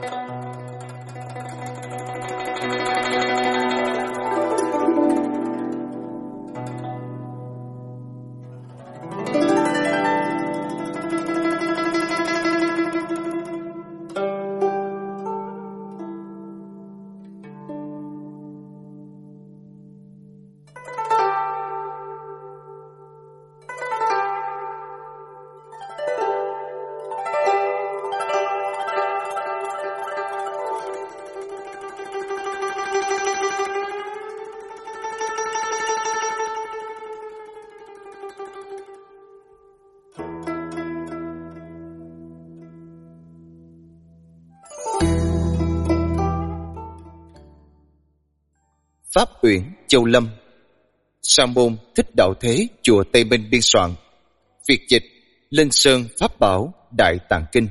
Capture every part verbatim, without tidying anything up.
Pháp Uyển Châu Lâm, Sa môn Thích Đạo Thế, chùa Tây Minh biên soạn. Việt dịch Linh Sơn Pháp Bảo Đại Tạng Kinh.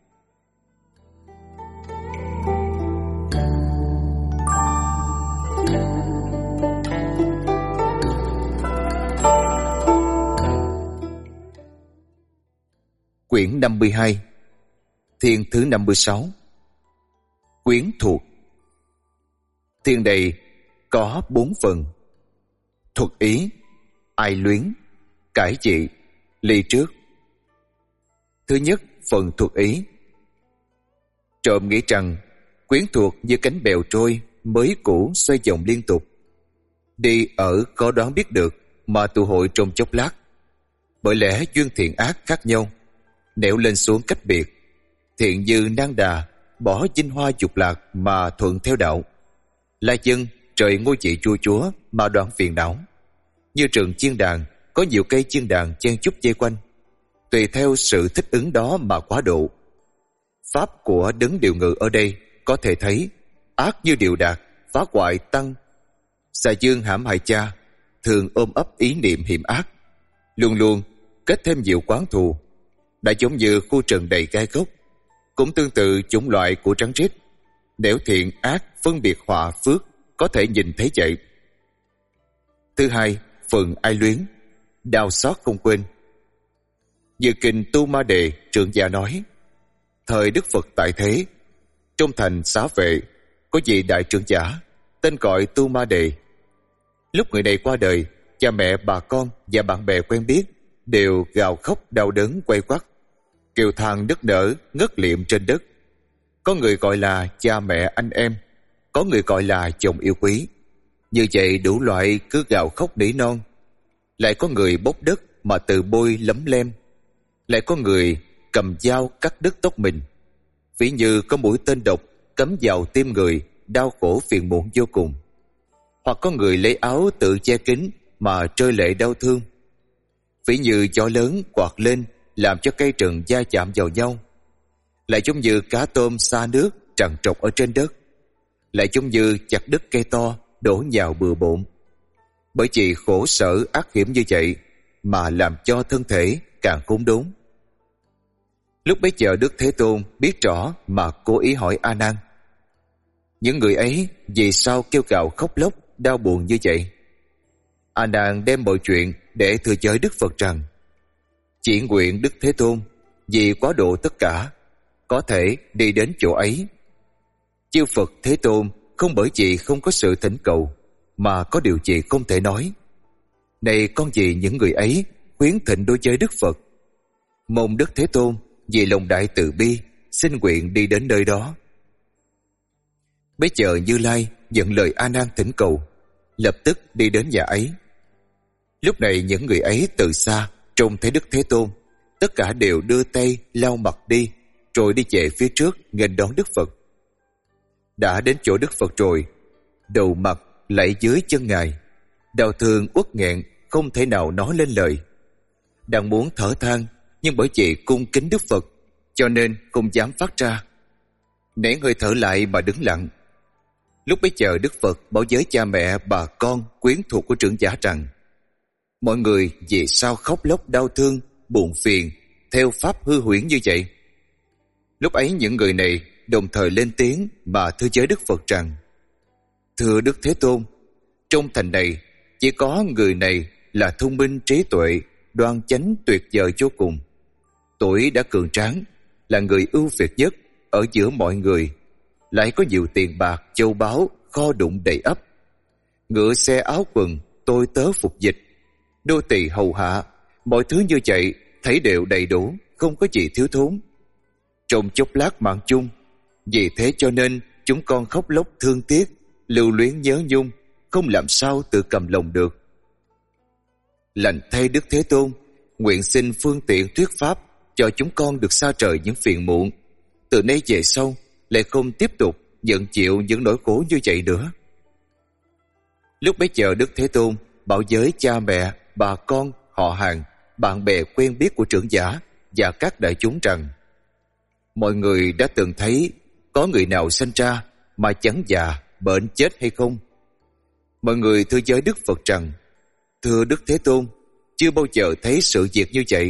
Quyển năm mươi hai, Thiên thứ năm mươi sáu. Quyến thuộc. Thiên này có bốn phần: thuật ý, ai luyến, cải dị, ly trước. Thứ nhất, phần thuật ý. Trộm nghĩ rằng quyến thuộc như cánh bèo trôi, mới cũ xoay vòng liên tục. Đi ở khó đoán biết được, mà tụ hội trong chốc lát. Bởi lẽ duyên thiện ác khác nhau, nẻo lên xuống cách biệt. Thiện như Nang Đà bỏ vinh hoa dục lạc mà thuận theo đạo. La Dân trời ngôi vị vua chúa mà đoạn phiền não. Như rừng chiên đàn có nhiều cây chiên đàn chen chúc dây quanh, tùy theo sự thích ứng đó mà quá độ. Pháp của đấng điều ngự ở đây có thể thấy ác như điều đạt, phá hoại tăng. Xà dương hãm hại cha, thường ôm ấp ý niệm hiểm ác, luôn luôn kết thêm nhiều quán thù. Đã giống như khu rừng đầy gai gốc, cũng tương tự chủng loại của rắn rít. Nẻo thiện ác phân biệt họa phước có thể nhìn thấy vậy. Thứ hai, phần ai luyến, đau xót không quên. Như kinh Tu Ma Đề trưởng giả nói, thời Đức Phật tại thế, trong thành Xá Vệ có vị đại trưởng giả tên gọi Tu Ma Đề. Lúc người này qua đời, cha mẹ, bà con và bạn bè quen biết đều gào khóc đau đớn quay quắt, kêu than nức nở ngất liệm trên đất. Có người gọi là cha mẹ anh em, có người gọi là chồng yêu quý. Như vậy đủ loại cứ gào khóc nỉ non. Lại có người bốc đất mà tự bôi lấm lem. Lại có người cầm dao cắt đứt tóc mình. Ví như có mũi tên độc cắm vào tim người, đau khổ phiền muộn vô cùng. Hoặc có người lấy áo tự che kín mà rơi lệ đau thương. Ví như gió lớn quạt lên làm cho cây rừng va chạm vào nhau. Lại giống như cá tôm xa nước trằn trọc ở trên đất. Lại giống như chặt đứt cây to đổ nhào bừa bộn. Bởi vì khổ sở ác hiểm như vậy mà làm cho thân thể càng khốn đốn. Lúc bấy giờ Đức Thế Tôn biết rõ mà cố ý hỏi A Nan, những người ấy vì sao kêu gào khóc lóc đau buồn như vậy? A Nan đem mọi chuyện để thừa giới Đức Phật rằng, chỉ nguyện Đức Thế Tôn vì quá độ tất cả có thể đi đến chỗ ấy. Chư Phật Thế Tôn không bởi vì không có sự thỉnh cầu mà có điều gì không thể nói. Này con vì những người ấy khuyến thịnh đối với Đức Phật, mong Đức Thế Tôn vì lòng đại từ bi xin nguyện đi đến nơi đó. Bấy giờ Như Lai nhận lời A Nan thỉnh cầu, lập tức đi đến nhà ấy. Lúc này những người ấy từ xa trông thấy Đức Thế Tôn, tất cả đều đưa tay lau mặt đi, rồi đi về phía trước nghênh đón Đức Phật. Đã đến chỗ Đức Phật rồi, đầu mặt lạy dưới chân Ngài, đau thương uất nghẹn không thể nào nói lên lời. Đang muốn thở than, nhưng bởi vì cung kính Đức Phật cho nên không dám phát ra, nén hơi thở lại mà đứng lặng. Lúc bấy giờ Đức Phật bảo với cha mẹ, bà con, quyến thuộc của trưởng giả rằng, mọi người vì sao khóc lóc đau thương, buồn phiền theo pháp hư huyễn như vậy? Lúc ấy những người này đồng thời lên tiếng mà thưa với Đức Phật rằng, thưa Đức Thế Tôn, trong thành này chỉ có người này là thông minh trí tuệ, đoan chánh tuyệt vời vô cùng. Tuổi đã cường tráng, là người ưu việt nhất, ở giữa mọi người, lại có nhiều tiền bạc, châu báu, kho đụng đầy ắp. Ngựa xe áo quần, tôi tớ phục dịch, đô tỳ hầu hạ, mọi thứ như vậy thấy đều đầy đủ, không có gì thiếu thốn. Trong chốc lát mạng chung, vì thế cho nên chúng con khóc lóc thương tiếc, lưu luyến nhớ nhung, không làm sao tự cầm lòng được. Lành thay Đức Thế Tôn, nguyện xin phương tiện thuyết pháp cho chúng con được xa rời những phiền muộn, từ nay về sau lại không tiếp tục nhận chịu những nỗi khổ như vậy nữa. Lúc bấy giờ Đức Thế Tôn bảo với cha mẹ, bà con, họ hàng, bạn bè quen biết của trưởng giả và các đại chúng rằng: mọi người đã từng thấy có người nào sinh ra mà chẳng già, bệnh, chết hay không? Mọi người thưa với Đức Phật rằng: thưa Đức Thế Tôn, chưa bao giờ thấy sự việc như vậy.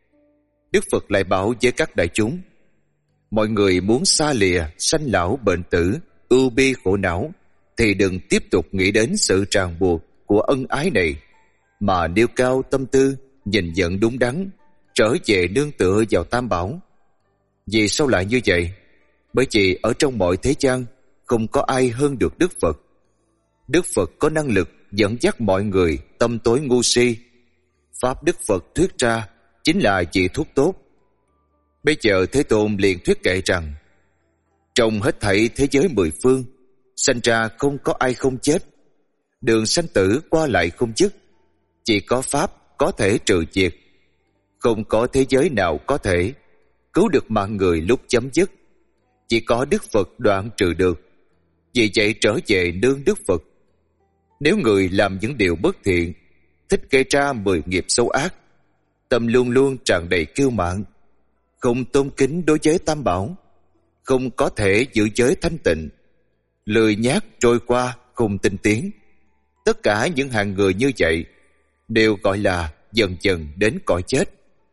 Đức Phật lại bảo với các đại chúng: mọi người muốn xa lìa sanh lão bệnh tử, ưu bi khổ não, thì đừng tiếp tục nghĩ đến sự ràng buộc của ân ái này, mà nêu cao tâm tư, nhìn nhận đúng đắn, trở về nương tựa vào Tam Bảo. Vì sao lại như vậy? Bởi vì ở trong mọi thế gian không có ai hơn được Đức Phật. Đức Phật có năng lực dẫn dắt mọi người tâm tối ngu si. Pháp Đức Phật thuyết ra chính là vị thuốc tốt. Bây giờ Thế Tôn liền thuyết kệ rằng: trong hết thảy thế giới mười phương, sanh ra không có ai không chết, đường sanh tử qua lại không dứt, chỉ có Pháp có thể trừ diệt. Không có thế giới nào có thể cứu được mạng người lúc chấm dứt, chỉ có Đức Phật đoạn trừ được. Vì vậy trở về nương Đức Phật. Nếu người làm những điều bất thiện, thích gây ra mười nghiệp xấu ác, tâm luôn luôn tràn đầy kiêu mạn, không tôn kính đối với Tam Bảo, không có thể giữ giới thanh tịnh, lười nhác trôi qua không tinh tiến, tất cả những hạng người như vậy đều gọi là dần dần đến cõi chết.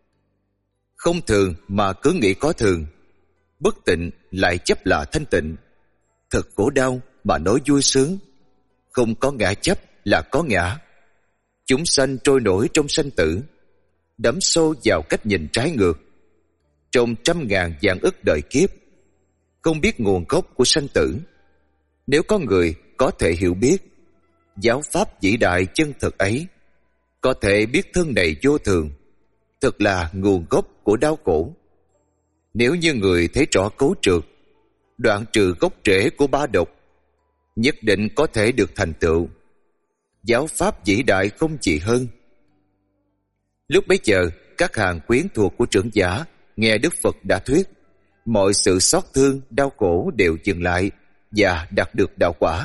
Không thường mà cứ nghĩ có thường, bất tịnh lại chấp là thanh tịnh, thật khổ đau mà nói vui sướng, không có ngã chấp là có ngã. Chúng sanh trôi nổi trong sanh tử, đắm sâu vào cách nhìn trái ngược. Trong trăm ngàn vạn ức đời kiếp, không biết nguồn gốc của sanh tử. Nếu có người có thể hiểu biết giáo pháp vĩ đại chân thật ấy, có thể biết thân này vô thường, thật là nguồn gốc của đau khổ. Nếu như người thấy rõ cấu trược, đoạn trừ gốc rễ của ba độc, nhất định có thể được thành tựu. Giáo pháp vĩ đại không gì hơn. Lúc bấy giờ, các hàng quyến thuộc của trưởng giả nghe Đức Phật đã thuyết, mọi sự xót thương, đau khổ đều dừng lại và đạt được đạo quả.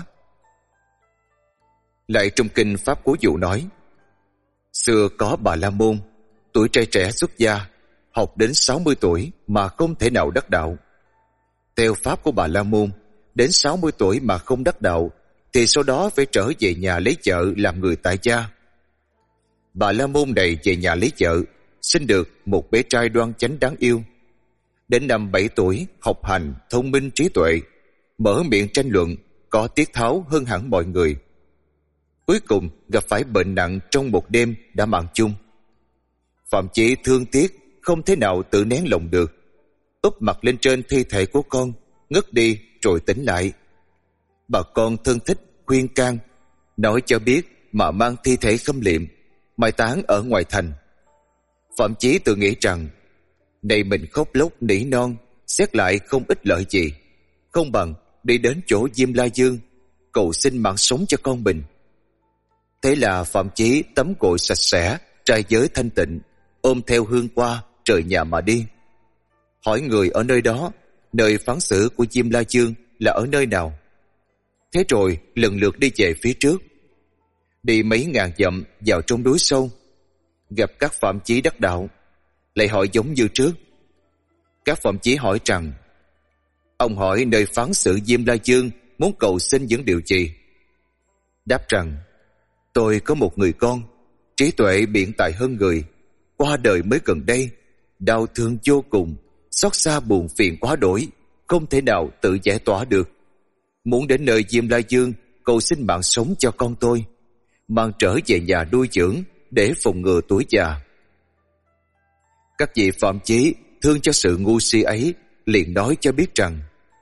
Lại trong kinh Pháp Cú Dụ nói: xưa có Bà La Môn, tuổi trai trẻ xuất gia, học đến sáu mươi tuổi mà không thể nào đắc đạo. Theo pháp của Bà La Môn, đến sáu mươi tuổi mà không đắc đạo thì sau đó phải trở về nhà lấy vợ làm người tại gia. Bà La Môn này về nhà lấy vợ, sinh được một bé trai đoan chánh đáng yêu. Đến năm bảy tuổi, học hành, thông minh trí tuệ, mở miệng tranh luận, có tiết tháo hơn hẳn mọi người. Cuối cùng gặp phải bệnh nặng trong một đêm đã mạng chung. Phạm Chí thương tiếc, không thể nào tự nén lòng được, úp mặt lên trên thi thể của con, ngất đi rồi tỉnh lại. Bà con thân thích khuyên can, nói cho biết mà mang thi thể khâm liệm, mai táng ở ngoài thành. Phạm Chí tự nghĩ rằng, này mình khóc lóc nỉ non, xét lại không ích lợi gì, không bằng đi đến chỗ Diêm La Dương, cầu xin mạng sống cho con mình. Thế là Phạm Chí tắm gội sạch sẽ, trai giới thanh tịnh, ôm theo hương hoa rời nhà mà đi. Hỏi người ở nơi đó, nơi phán xử của Diêm La Dương là ở nơi nào. Thế rồi lần lượt đi về phía trước. Đi mấy ngàn dặm vào trong núi sâu, gặp các Phạm Chí đắc đạo, lại hỏi giống như trước. Các Phạm Chí hỏi rằng, ông hỏi nơi phán xử Diêm La Dương muốn cầu xin những điều gì? Đáp rằng, tôi có một người con, trí tuệ biện tài hơn người, qua đời mới gần đây, đau thương vô cùng, xót xa buồn phiền quá đổi, không thể nào tự giải tỏa được. Muốn đến nơi Diêm La Dương cầu xin mạng sống cho con tôi, mang trở về nhà nuôi dưỡng để phòng ngừa tuổi già. Các vị Phạm Chí thương cho sự ngu si ấy, liền nói cho biết rằng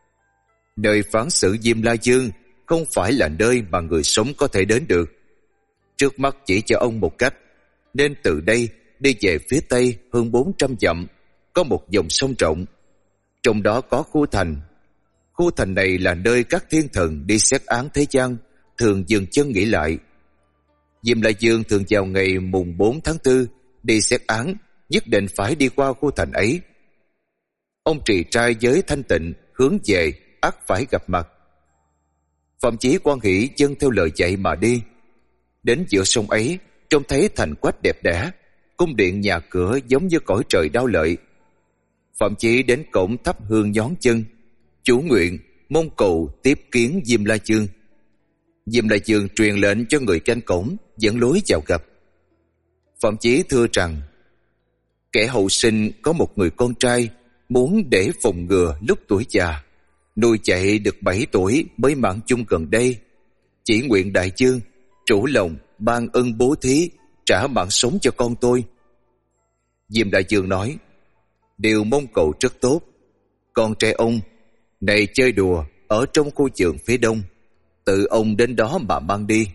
nơi phán xử Diêm La Dương không phải là nơi mà người sống có thể đến được. Trước mắt chỉ cho ông một cách, nên từ đây đi về phía tây hơn bốn trăm dặm, có một dòng sông rộng, trong đó có khu thành. Khu thành này là nơi các thiên thần đi xét án thế gian thường dừng chân nghỉ lại. Diêm La Dương thường vào ngày mùng bốn tháng tư đi xét án, nhất định phải đi qua khu thành ấy. Ông trì trai với Thanh Tịnh hướng về ắt phải gặp mặt. Phạm Chí quan hỷ dân theo lời dạy mà đi. Đến giữa sông ấy, trông thấy thành quách đẹp đẽ, cung điện nhà cửa giống như cõi trời đao lợi. Phạm Chí đến cổng thắp hương nhón chân, chủ nguyện mong cầu tiếp kiến Diêm La Dương. Diêm La Dương truyền lệnh cho người canh cổng dẫn lối vào gặp. Phạm Chí thưa rằng kẻ hậu sinh có một người con trai, muốn để phòng ngừa lúc tuổi già, nuôi chạy được bảy tuổi mới mãn chung gần đây, chỉ nguyện đại dương chủ lòng ban ân bố thí, trả mạng sống cho con tôi. Diêm Đại Dương nói, điều mong cầu rất tốt. Con trai ông này chơi đùa ở trong khu vườn phía đông, tự ông đến đó mà mang đi.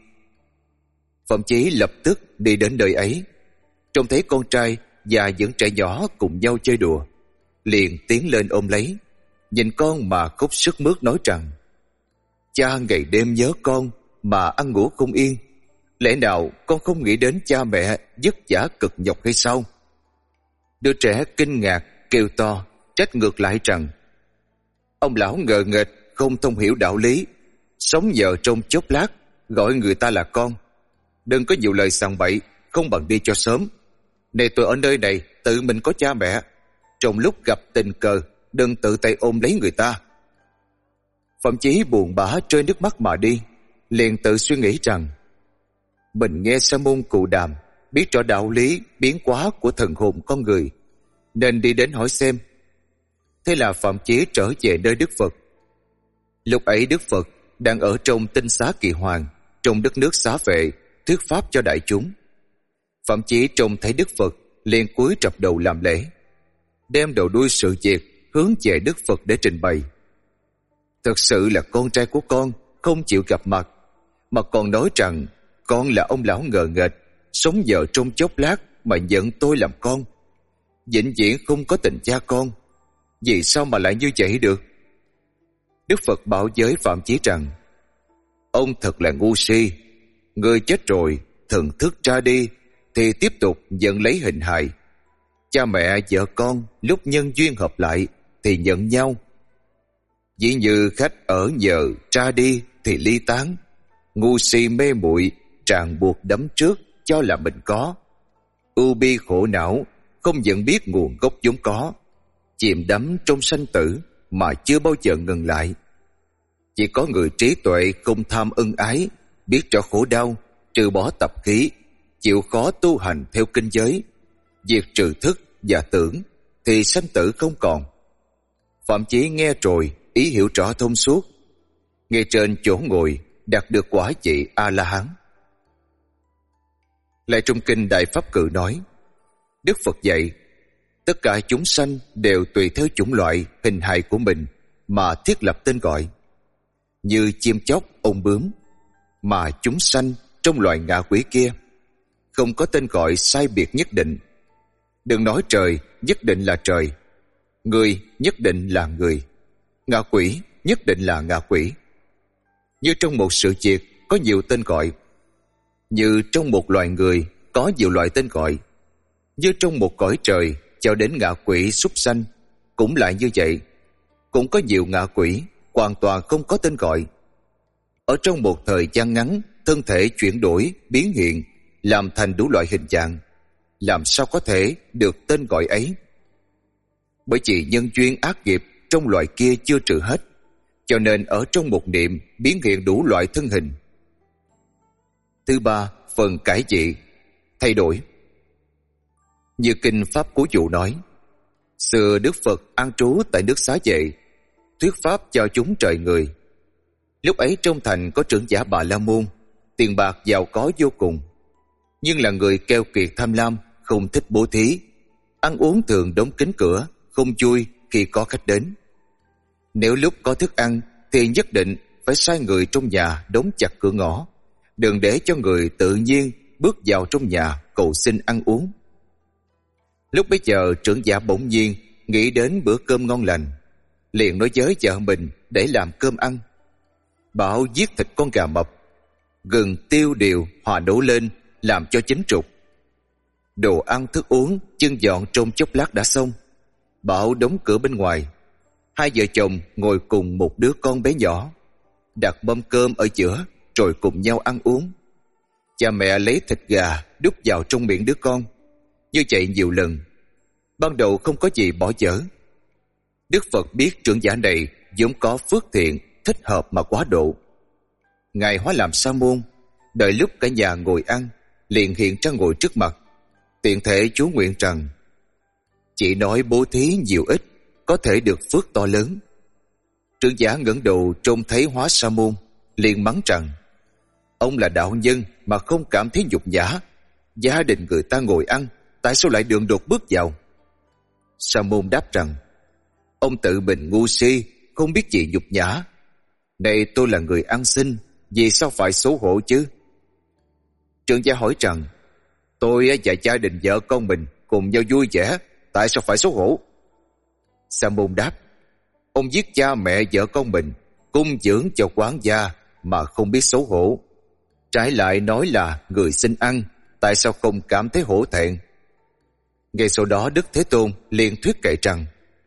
Phạm Chí lập tức đi đến nơi ấy, trông thấy con trai và những trẻ nhỏ cùng nhau chơi đùa, liền tiến lên ôm lấy, nhìn con mà khóc sức mướt nói rằng, cha ngày đêm nhớ con mà ăn ngủ không yên, lẽ nào con không nghĩ đến cha mẹ vất vả cực nhọc hay sao? Đứa trẻ kinh ngạc kêu to, trách ngược lại rằng, ông lão ngờ nghệch không thông hiểu đạo lý, sống nhờ trong chốc lát gọi người ta là con. Đừng có nhiều lời sằng bậy, không bằng đi cho sớm. Này tôi ở nơi này tự mình có cha mẹ, trong lúc gặp tình cờ đừng tự tay ôm lấy người ta. Phạm Chí buồn bã rơi nước mắt mà đi, liền tự suy nghĩ rằng mình nghe Sa môn Cù Đàm biết rõ đạo lý biến hóa của thần hồn con người, nên đi đến hỏi xem. Thế là Phạm Chí trở về nơi Đức Phật. Lúc ấy Đức Phật đang ở trong tinh xá Kỳ Hoàng, trong đất nước Xá Vệ, thuyết pháp cho đại chúng. Phạm Chí trông thấy Đức Phật liền cúi rập đầu làm lễ, đem đầu đuôi sự việc hướng về Đức Phật để trình bày. Thật sự là con trai của con không chịu gặp mặt, mà còn nói rằng con là ông lão ngờ nghệch, sống nhờ trong chốc lát mà nhận tôi làm con, vĩnh viễn không có tình cha con. Vì sao mà lại như vậy được? Đức Phật bảo với Phạm Chí rằng, ông thật là ngu si. Người chết rồi, thần thức ra đi thì tiếp tục nhận lấy hình hài. Cha mẹ vợ con lúc nhân duyên hợp lại thì nhận nhau. Dĩ như khách ở nhờ ra đi thì ly tán. Ngu si mê muội, ràng buộc đắm trước cho là mình có. Ưu bi khổ não, không nhận biết nguồn gốc vốn có, chìm đắm trong sanh tử mà chưa bao giờ ngừng lại. Chỉ có người trí tuệ không tham ân ái, biết rõ khổ đau, trừ bỏ tập khí, chịu khó tu hành theo kinh giới, diệt trừ thức và tưởng, thì sanh tử không còn. Phạm Chí nghe rồi, ý hiểu rõ thông suốt. Ngay trên chỗ ngồi đạt được quả vị A-la-hán. Lại trong kinh Đại Pháp Cự nói, Đức Phật dạy, tất cả chúng sanh đều tùy theo chủng loại, hình hài của mình mà thiết lập tên gọi. Như chim chóc, ong bướm, mà chúng sanh trong loài ngạ quỷ kia không có tên gọi sai biệt nhất định. Đừng nói trời nhất định là trời, người nhất định là người, ngạ quỷ nhất định là ngạ quỷ. Như trong một sự việc có nhiều tên gọi, như trong một loài người có nhiều loại tên gọi, như trong một cõi trời cho đến ngạ quỷ súc sanh cũng lại như vậy. Cũng có nhiều ngạ quỷ hoàn toàn không có tên gọi. Ở trong một thời gian ngắn, thân thể chuyển đổi, biến hiện, làm thành đủ loại hình dạng, làm sao có thể được tên gọi ấy? Bởi vì nhân duyên ác nghiệp trong loài kia chưa trừ hết, cho nên ở trong một niệm biến hiện đủ loại thân hình. Thứ ba, phần cải dị, thay đổi. Như kinh Pháp Cú Dụ nói, xưa Đức Phật an trú tại nước Xá Vệ, thuyết pháp cho chúng trời người. Lúc ấy trong thành có trưởng giả Bà La Môn, tiền bạc giàu có vô cùng, nhưng là người keo kiệt tham lam, không thích bố thí, ăn uống thường đóng kín cửa, không chui, khi có khách đến. Nếu lúc có thức ăn thì nhất định phải sai người trong nhà đóng chặt cửa ngõ, đừng để cho người tự nhiên bước vào trong nhà cầu xin ăn uống. Lúc bấy giờ trưởng giả bỗng nhiên nghĩ đến bữa cơm ngon lành, liền nói với vợ mình để làm cơm ăn. Bảo giết thịt con gà mập, gừng tiêu điều hòa nấu lên làm cho chín trục. Đồ ăn thức uống chưng dọn trong chốc lát đã xong. Bảo đóng cửa bên ngoài. Hai vợ chồng ngồi cùng một đứa con bé nhỏ, đặt mâm cơm ở giữa rồi cùng nhau ăn uống. Cha mẹ lấy thịt gà đút vào trong miệng đứa con, như vậy nhiều lần. Ban đầu không có gì bỏ dở. Đức Phật biết trưởng giả này vốn có phước thiện, thích hợp mà quá độ. Ngài hóa làm sa môn, đợi lúc cả nhà ngồi ăn, liền hiện ra ngồi trước mặt, tiện thể chú nguyện rằng: chỉ nói bố thí nhiều ít, có thể được phước to lớn. Trưởng giả ngẩng đầu trông thấy hóa sa môn, liền mắng rằng: ông là đạo nhân mà không cảm thấy nhục nhã, gia đình người ta ngồi ăn, tại sao lại đường đột bước vào? Sa môn đáp rằng: ông tự mình ngu si, không biết gì nhục nhã. Này tôi là người ăn xin, vì sao phải xấu hổ chứ? Trưởng giả hỏi rằng: tôi và gia đình vợ con mình cùng nhau vui vẻ, tại sao phải xấu hổ? Sa môn đáp: ông giết cha mẹ vợ con mình, cung dưỡng cho quán gia mà không biết xấu hổ, trái lại nói là người xin ăn, tại sao không cảm thấy hổ thẹn? Ngay sau đó Đức Thế Tôn liền thuyết kệ rằng: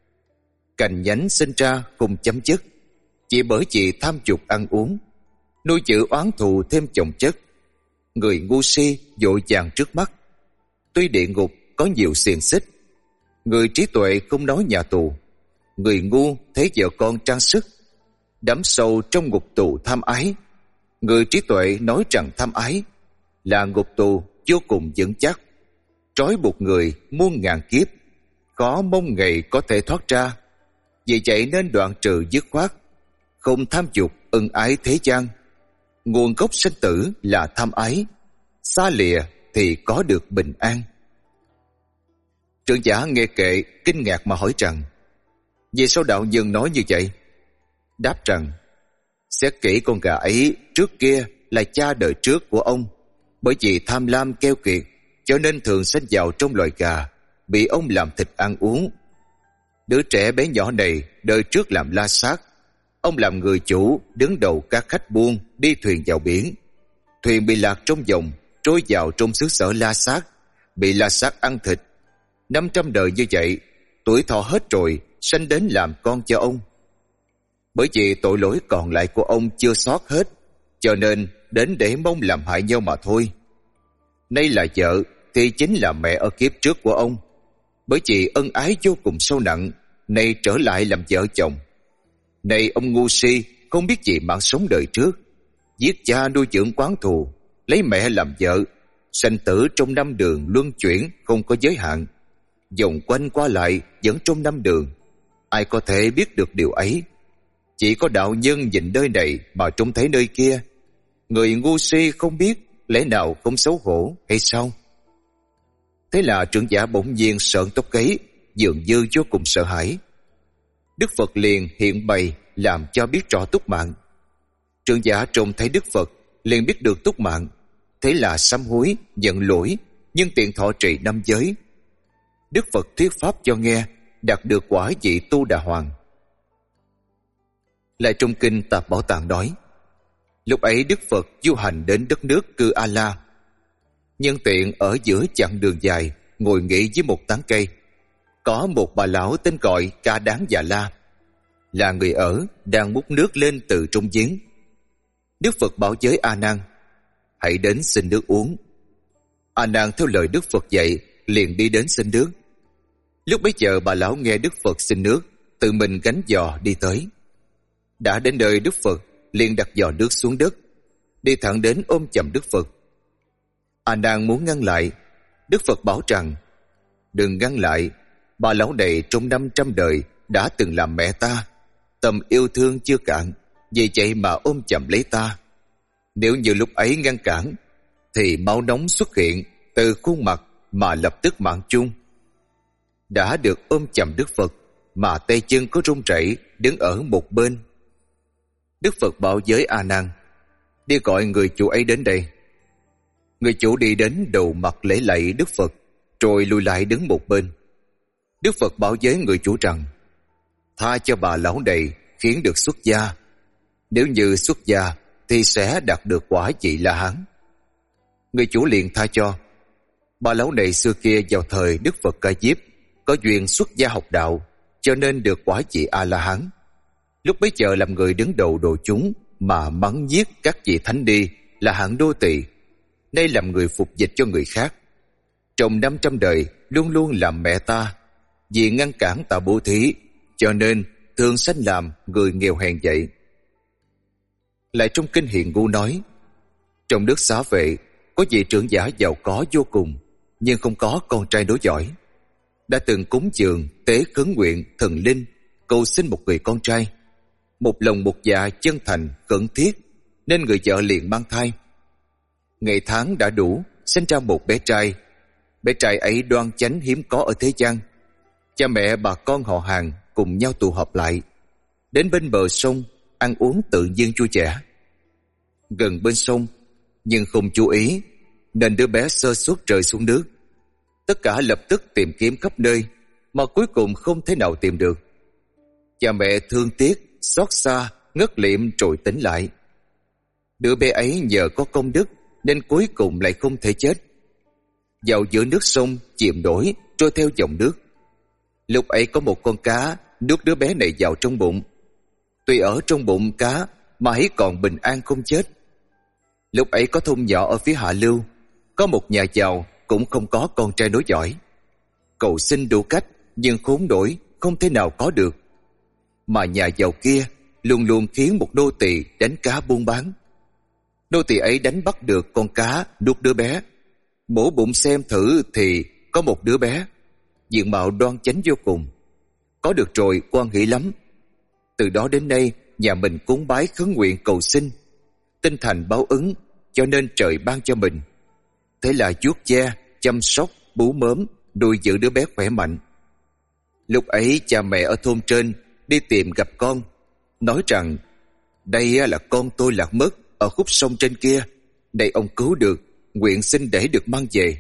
cành nhánh sinh ra không chấm dứt, chỉ bởi vì tham dục ăn uống, nuôi chữ oán thù thêm chồng chất. Người ngu si vội vàng trước mắt, tuy địa ngục có nhiều xiềng xích, người trí tuệ không nói nhà tù. Người ngu thấy vợ con trang sức, đắm sâu trong ngục tù tham ái. Người trí tuệ nói rằng tham ái là ngục tù vô cùng vững chắc, trói buộc người muôn ngàn kiếp, khó mong ngày có thể thoát ra. Vì vậy nên đoạn trừ dứt khoát, không tham dục ân ái thế gian. Nguồn gốc sinh tử là tham ái, xa lìa thì có được bình an. Trưởng giả nghe kệ kinh ngạc mà hỏi rằng: vì sao đạo nhân nói như vậy? Đáp rằng: xét kỹ con gà ấy trước kia là cha đời trước của ông, bởi vì tham lam keo kiệt cho nên thường sinh vào trong loài gà, bị ông làm thịt ăn uống. Đứa trẻ bé nhỏ này đời trước làm la sát, ông làm người chủ đứng đầu các khách buôn đi thuyền vào biển. Thuyền bị lạc trong dòng, trôi vào trong xứ sở la sát, bị la sát ăn thịt. Năm trăm đời như vậy, tuổi thọ hết rồi, sanh đến làm con cho ông. Bởi vì tội lỗi còn lại của ông chưa xót hết, cho nên đến để mong làm hại nhau mà thôi. Nay là vợ thì chính là mẹ ở kiếp trước của ông, bởi vì ân ái vô cùng sâu nặng, nay trở lại làm vợ chồng. Này ông ngu si, không biết gì mạng sống đời trước, giết cha nuôi dưỡng quán thù, lấy mẹ làm vợ, sanh tử trong năm đường luân chuyển không có giới hạn, vòng quanh qua lại vẫn trong năm đường. Ai có thể biết được điều ấy? Chỉ có đạo nhân nhìn nơi này mà trông thấy nơi kia. Người ngu si không biết, lẽ nào không xấu hổ hay sao? Thế là trưởng giả bỗng nhiên sợn tóc gáy, dường như vô cùng sợ hãi. Đức Phật liền hiện bày làm cho biết rõ túc mạng. Trưởng giả trông thấy Đức Phật liền biết được túc mạng, thế là sám hối nhận lỗi, nhưng tiện thọ trì năm giới. Đức Phật thuyết pháp cho nghe, đạt được quả vị Tu Đà Hoàng. Lại trong kinh Tạp Bảo Tạng nói: lúc ấy Đức Phật du hành đến đất nước Cư A La, nhân tiện ở giữa chặng đường dài ngồi nghỉ dưới một tán cây. Có một bà lão tên gọi Ca Đáng Già La, là người ở, đang múc nước lên từ trong giếng. Đức Phật bảo với A Nan: hãy đến xin nước uống. A Nan theo lời Đức Phật dạy, liền đi đến xin nước. Lúc bấy giờ bà lão nghe Đức Phật xin nước, tự mình gánh giò đi tới. Đã đến nơi, Đức Phật liền đặt giò nước xuống đất, đi thẳng đến ôm chầm Đức Phật. A Nan muốn ngăn lại, Đức Phật bảo rằng: đừng ngăn lại, bà lão này trong năm trăm đời đã từng làm mẹ ta, tâm yêu thương chưa cạn, vì vậy mà ôm chầm lấy ta. Nếu như lúc ấy ngăn cản, thì máu nóng xuất hiện từ khuôn mặt mà lập tức mạng chung. Đã được ôm chầm Đức Phật, mà tay chân có run rẩy đứng ở một bên. Đức Phật bảo với A Nan: đi gọi người chủ ấy đến đây. Người chủ đi đến đầu mặt lễ lạy Đức Phật, rồi lùi lại đứng một bên. Đức Phật bảo với người chủ rằng: tha cho bà lão này khiến được xuất gia. Nếu như xuất gia thì sẽ đạt được quả vị La Hán. Người chủ liền tha cho. Bà lão này xưa kia vào thời Đức Phật Ca Diếp có duyên xuất gia học đạo, cho nên được quả vị A La Hán. Lúc bấy giờ làm người đứng đầu đồ chúng mà mắng giết các vị thánh đi là hạng đô tỳ, nay làm người phục dịch cho người khác. Trong năm trăm đời luôn luôn làm mẹ ta, vì ngăn cản ta bố thí, cho nên thường sanh làm người nghèo hèn vậy. Lại trong kinh Hiện Ngu nói: trong nước Xá Vệ có vị trưởng giả giàu có vô cùng, nhưng không có con trai nối dõi. Đã từng cúng dường tế khấn nguyện thần linh cầu xin một người con trai. Một lòng một dạ chân thành khẩn thiết, nên người vợ liền mang thai. Ngày tháng đã đủ, sinh ra một bé trai. Bé trai ấy đoan chánh hiếm có ở thế gian. Cha mẹ bà con họ hàng cùng nhau tụ họp lại, đến bên bờ sông ăn uống tự nhiên vui vẻ. Gần bên sông nhưng không chú ý, nên đứa bé sơ suất rơi xuống nước. Tất cả lập tức tìm kiếm khắp nơi, mà cuối cùng không thể nào tìm được. Cha mẹ thương tiếc, xót xa, ngất liệm rồi tỉnh lại. Đứa bé ấy nhờ có công đức nên cuối cùng lại không thể chết. Vào giữa nước sông chìm nổi trôi theo dòng nước. Lúc ấy có một con cá nuốt đứa bé này vào trong bụng. Tuy ở trong bụng cá mà ấy còn bình an không chết. Lúc ấy có thôn nhỏ ở phía hạ lưu, có một nhà giàu cũng không có con trai nối dõi. Cầu xin đủ cách nhưng khốn nổi, không thể nào có được. Mà nhà giàu kia luôn luôn khiến một nô tỳ đánh cá buôn bán. Nô tỳ ấy đánh bắt được con cá nuốt đứa bé. Mổ bụng xem thử thì có một đứa bé, diện mạo đoan chánh vô cùng. Có được rồi hoan hỷ lắm. Từ đó đến nay nhà mình cúng bái khấn nguyện cầu xin, tinh thành báo ứng, cho nên trời ban cho mình. Thế là vuốt ve, chăm sóc, bú mớm, nuôi giữ đứa bé khỏe mạnh. Lúc ấy cha mẹ ở thôn trên đi tìm gặp con, nói rằng: đây là con tôi lạc mất ở khúc sông trên kia, đây ông cứu được, nguyện xin để được mang về.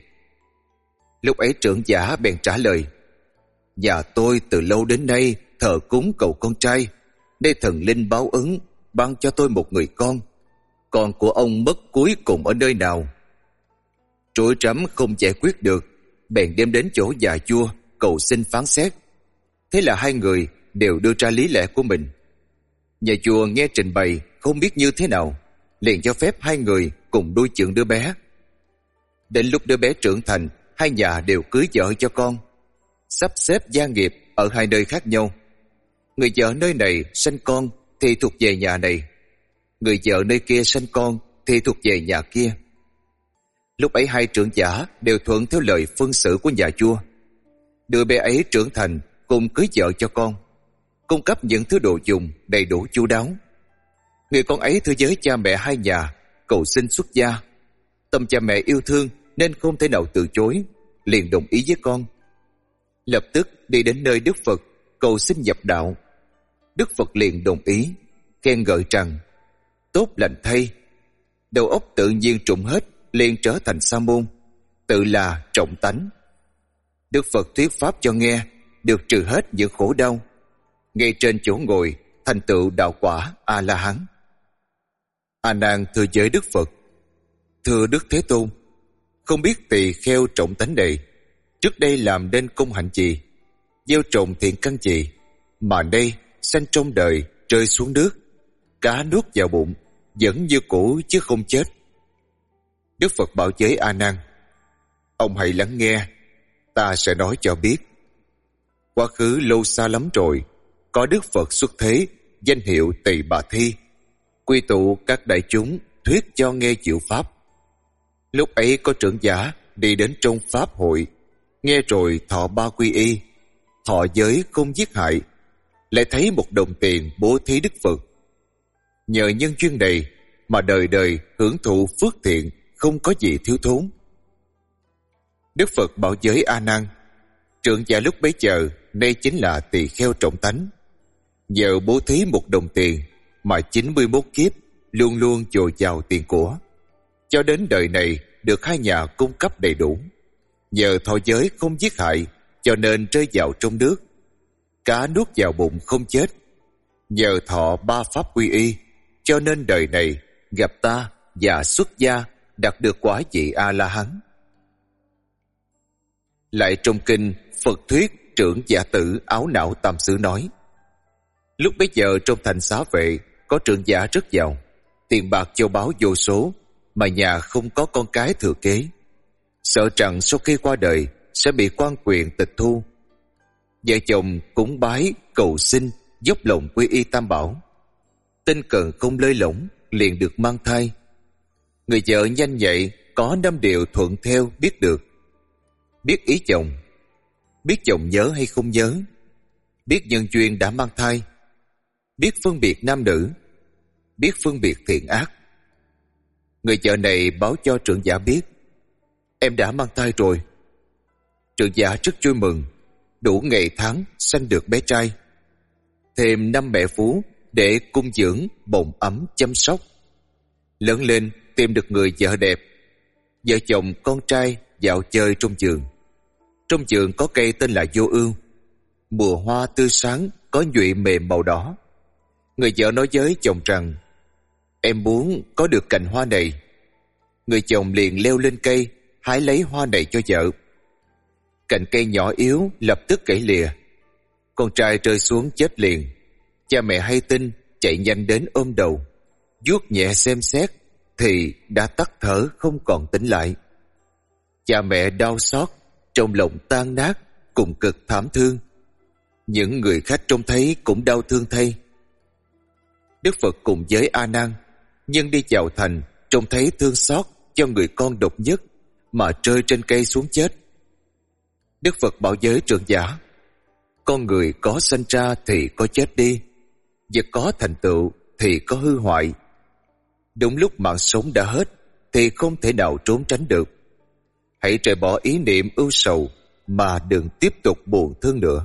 Lúc ấy trưởng giả bèn trả lời: nhà tôi từ lâu đến nay thờ cúng cầu con trai, nay thần linh báo ứng ban cho tôi một người con. Con của ông mất cuối cùng ở nơi nào? Rối rắm không giải quyết được, bèn đem đến chỗ nhà vua cầu xin phán xét. Thế là hai người đều đưa ra lý lẽ của mình. Nhà vua nghe trình bày không biết như thế nào, liền cho phép hai người cùng nuôi dưỡng đứa bé. Đến lúc đứa bé trưởng thành, hai nhà đều cưới vợ cho con, sắp xếp gia nghiệp ở hai nơi khác nhau. Người vợ nơi này sanh con thì thuộc về nhà này, người vợ nơi kia sanh con thì thuộc về nhà kia. Lúc ấy hai trưởng giả đều thuận theo lời phân xử của nhà vua. Đứa bé ấy trưởng thành cùng cưới vợ cho con, cung cấp những thứ đồ dùng đầy đủ chu đáo. Người con ấy thưa với cha mẹ hai nhà cầu xin xuất gia. Tâm cha mẹ yêu thương nên không thể nào từ chối, liền đồng ý với con. Lập tức đi đến nơi Đức Phật cầu xin nhập đạo. Đức Phật liền đồng ý, khen ngợi rằng: tốt lành thay, đầu óc tự nhiên trụng hết, liền trở thành sa môn, tự là trọng tánh. Đức Phật thuyết pháp cho nghe, được trừ hết những khổ đau, ngay trên chỗ ngồi thành tựu đạo quả A La Hán. A Nan thưa với Đức Phật: thưa Đức Thế Tôn, không biết tỳ kheo trọng tánh này trước đây làm nên công hạnh gì, gieo trồng thiện căn gì, mà nay sanh trong đời rơi xuống nước, cá nuốt vào bụng, vẫn như cũ chứ không chết. Đức Phật bảo với A Nan: ông hãy lắng nghe, ta sẽ nói cho biết. Quá khứ lâu xa lắm rồi, có Đức Phật xuất thế, danh hiệu Tỳ Bà Thi, quy tụ các đại chúng thuyết cho nghe diệu pháp. Lúc ấy có trưởng giả đi đến trong pháp hội, nghe rồi thọ ba quy y, thọ giới không giết hại, lại thấy một đồng tiền bố thí Đức Phật. Nhờ nhân duyên này mà đời đời hưởng thụ phước thiện, không có gì thiếu thốn. Đức Phật bảo với A Nan: trưởng giả lúc bấy giờ nay chính là tỳ kheo trọng tánh. Nhờ bố thí một đồng tiền mà chín mươi mốt kiếp luôn luôn dồi dào tiền của, cho đến đời này được hai nhà cung cấp đầy đủ. Nhờ thọ giới không giết hại, cho nên rơi vào trong nước, cá nuốt vào bụng không chết. Nhờ thọ ba pháp quy y, cho nên đời này gặp ta và xuất gia đạt được quả vị A-la-hán. Lại trong kinh Phật thuyết trưởng giả tử áo não tam xứ nói: lúc bấy giờ trong thành Xá Vệ có trưởng giả rất giàu, tiền bạc châu báu vô số, mà nhà không có con cái thừa kế, sợ rằng sau khi qua đời sẽ bị quan quyền tịch thu. Vợ chồng cúng bái cầu xin, dốc lòng quy y Tam Bảo. Tinh cần không lơi lỏng, liền được mang thai. Người vợ nhanh nhạy có năm điều thuận theo biết được: biết ý chồng, biết chồng nhớ hay không nhớ, biết nhân duyên đã mang thai, biết phân biệt nam nữ, biết phân biệt thiện ác. Người vợ này báo cho trưởng giả biết: em đã mang thai rồi. Trưởng giả rất vui mừng, đủ ngày tháng sanh được bé trai, thêm năm mẹ phú để cung dưỡng bồng ấm chăm sóc. Lớn lên tìm được người vợ đẹp, vợ chồng con trai dạo chơi trong vườn. Trong vườn có cây tên là vô ưu, mùa hoa tươi sáng, có nhụy mềm màu đỏ. Người vợ nói với chồng rằng: em muốn có được cành hoa này. Người chồng liền leo lên cây hái lấy hoa này cho vợ. Cành cây nhỏ yếu lập tức gãy lìa, con trai rơi xuống chết liền. Cha mẹ hay tin chạy nhanh đến ôm đầu, vuốt nhẹ xem xét thì đã tắt thở không còn tỉnh lại. Cha mẹ đau xót, trong lòng tan nát, cùng cực thảm thương. Những người khách trông thấy cũng đau thương thay. Đức Phật cùng với A Nan nhân đi vào thành, trông thấy thương xót cho người con độc nhất mà rơi trên cây xuống chết. Đức Phật bảo với trưởng giả: con người có sanh ra thì có chết đi, vật có thành tựu thì có hư hoại. Đúng lúc mạng sống đã hết thì không thể nào trốn tránh được. Hãy rời bỏ ý niệm ưu sầu mà đừng tiếp tục buồn thương nữa.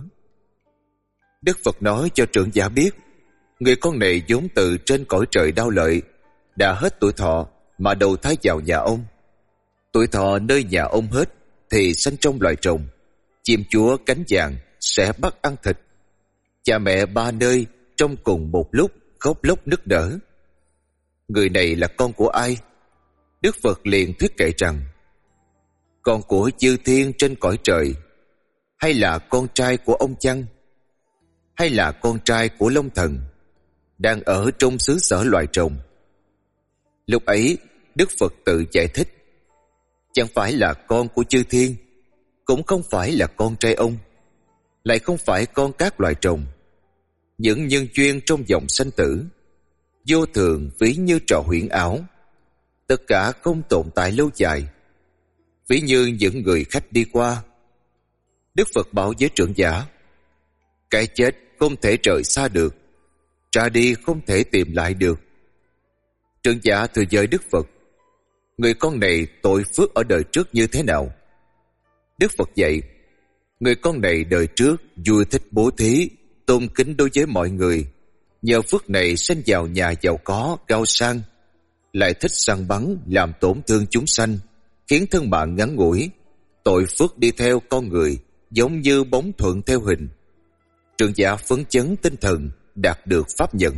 Đức Phật nói cho trưởng giả biết: người con này vốn từ trên cõi trời đau lợi, đã hết tuổi thọ mà đầu thai vào nhà ông. Tuổi thọ nơi nhà ông hết thì sanh trong loài trùng, chim chúa cánh vàng sẽ bắt ăn thịt. Cha mẹ ba nơi trong cùng một lúc khóc lóc nức nở. Người này là con của ai? Đức Phật liền thuyết kể rằng: con của chư thiên trên cõi trời, hay là con trai của ông Chăng, hay là con trai của Long Thần, đang ở trong xứ sở loài trùng. Lúc ấy Đức Phật tự giải thích: chẳng phải là con của chư thiên, cũng không phải là con trai ông, lại không phải con các loài trùng. Những nhân duyên trong dòng sanh tử vô thường ví như trò huyễn ảo, tất cả không tồn tại lâu dài, ví như những người khách đi qua. Đức Phật bảo với trưởng giả: cái chết không thể rời xa được, ra đi không thể tìm lại được. Trưởng giả thừa giới Đức Phật: người con này tội phước ở đời trước như thế nào? Đức Phật dạy: người con này đời trước vui thích bố thí, tôn kính đối với mọi người, nhờ phước này sinh vào nhà giàu có cao sang, lại thích săn bắn làm tổn thương chúng sanh, khiến thân mạng ngắn ngủi. Tội phước đi theo con người giống như bóng thuận theo hình. Trưởng giả phấn chấn tinh thần, đạt được pháp nhẫn.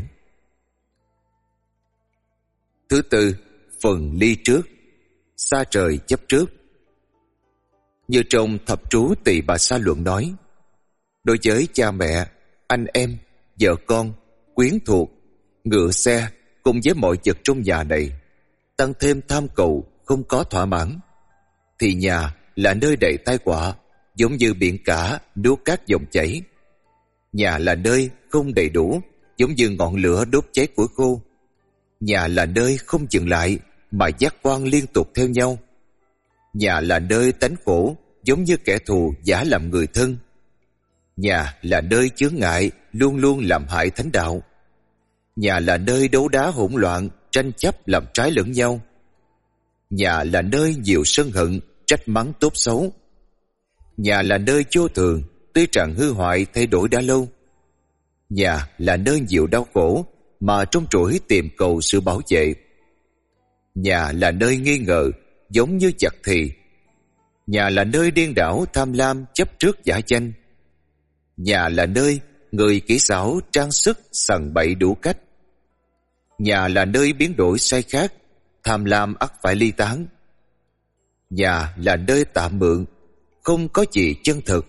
Thứ tư, phần ly trước, xa trời chấp trước. Như trong thập trú Tỳ Bà Sa luận nói: đối với cha mẹ, anh em, vợ con, quyến thuộc, ngựa xe cùng với mọi vật trong nhà này, tăng thêm tham cầu không có thỏa mãn, thì nhà là nơi đầy tai họa, giống như biển cả nuốt các dòng chảy. Nhà là nơi không đầy đủ, giống như ngọn lửa đốt cháy củi khô. Nhà là nơi không dừng lại mà giác quan liên tục theo nhau. Nhà là nơi tánh khổ, giống như kẻ thù giả làm người thân. Nhà là nơi chướng ngại, luôn luôn làm hại thánh đạo. Nhà là nơi đấu đá hỗn loạn, tranh chấp làm trái lẫn nhau. Nhà là nơi nhiều sân hận, trách mắng tốt xấu. Nhà là nơi vô thường, tuy rằng hư hoại thay đổi đã lâu. Nhà là nơi nhiều đau khổ mà trong trỗi tìm cầu sự bảo vệ. Nhà là nơi nghi ngờ giống như chặt thì. Nhà là nơi điên đảo tham lam chấp trước giả danh. Nhà là nơi người kỹ xảo trang sức sằng bậy đủ cách. Nhà là nơi biến đổi sai khác, tham lam ắt phải ly tán. Nhà là nơi tạm mượn, không có gì chân thực.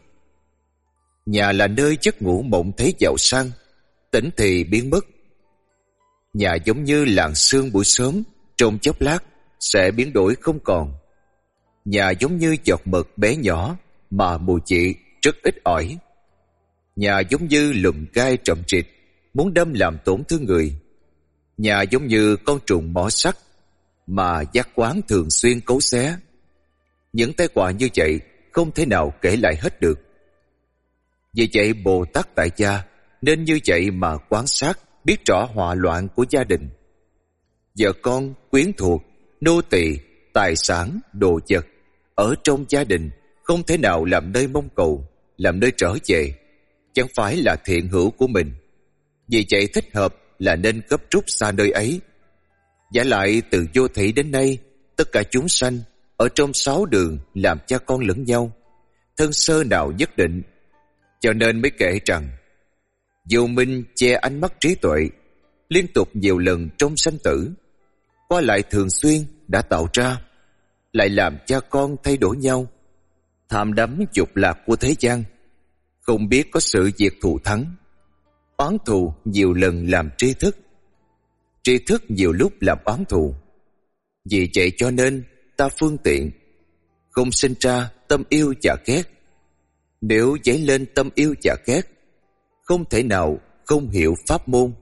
Nhà là nơi giấc ngủ mộng thấy giàu sang, tỉnh thì biến mất. Nhà giống như làn sương buổi sớm, trong chốc lát sẽ biến đổi không còn. Nhà giống như giọt mực bé nhỏ mà mùi vị rất ít ỏi. Nhà giống như lùm gai trậm trịt, muốn đâm làm tổn thương người. Nhà giống như con trùng mỏ sắt mà giác quán thường xuyên cấu xé. Những tai họa như vậy không thể nào kể lại hết được. Vì vậy Bồ Tát tại gia nên như vậy mà quan sát, biết rõ họa loạn của gia đình. Vợ con, quyến thuộc, nô tỳ, tài sản, đồ vật ở trong gia đình không thể nào làm nơi mong cầu, làm nơi trở về, chẳng phải là thiện hữu của mình. Vì vậy thích hợp là nên gấp rút xa nơi ấy. Giả lại từ vô thủy đến nay, tất cả chúng sanh ở trong sáu đường làm cha con lẫn nhau, thân sơ nào nhất định. Cho nên mới kể rằng vô minh che ánh mắt trí tuệ, liên tục nhiều lần trong sanh tử, qua lại thường xuyên đã tạo ra, lại làm cha con thay đổi nhau. Tham đắm dục lạc của thế gian, không biết có sự diệt thù thắng. Oán thù nhiều lần làm tri thức, tri thức nhiều lúc làm oán thù. Vì vậy cho nên ta phương tiện, không sinh ra tâm yêu và ghét. Nếu dấy lên tâm yêu và ghét, không thể nào không hiểu pháp môn.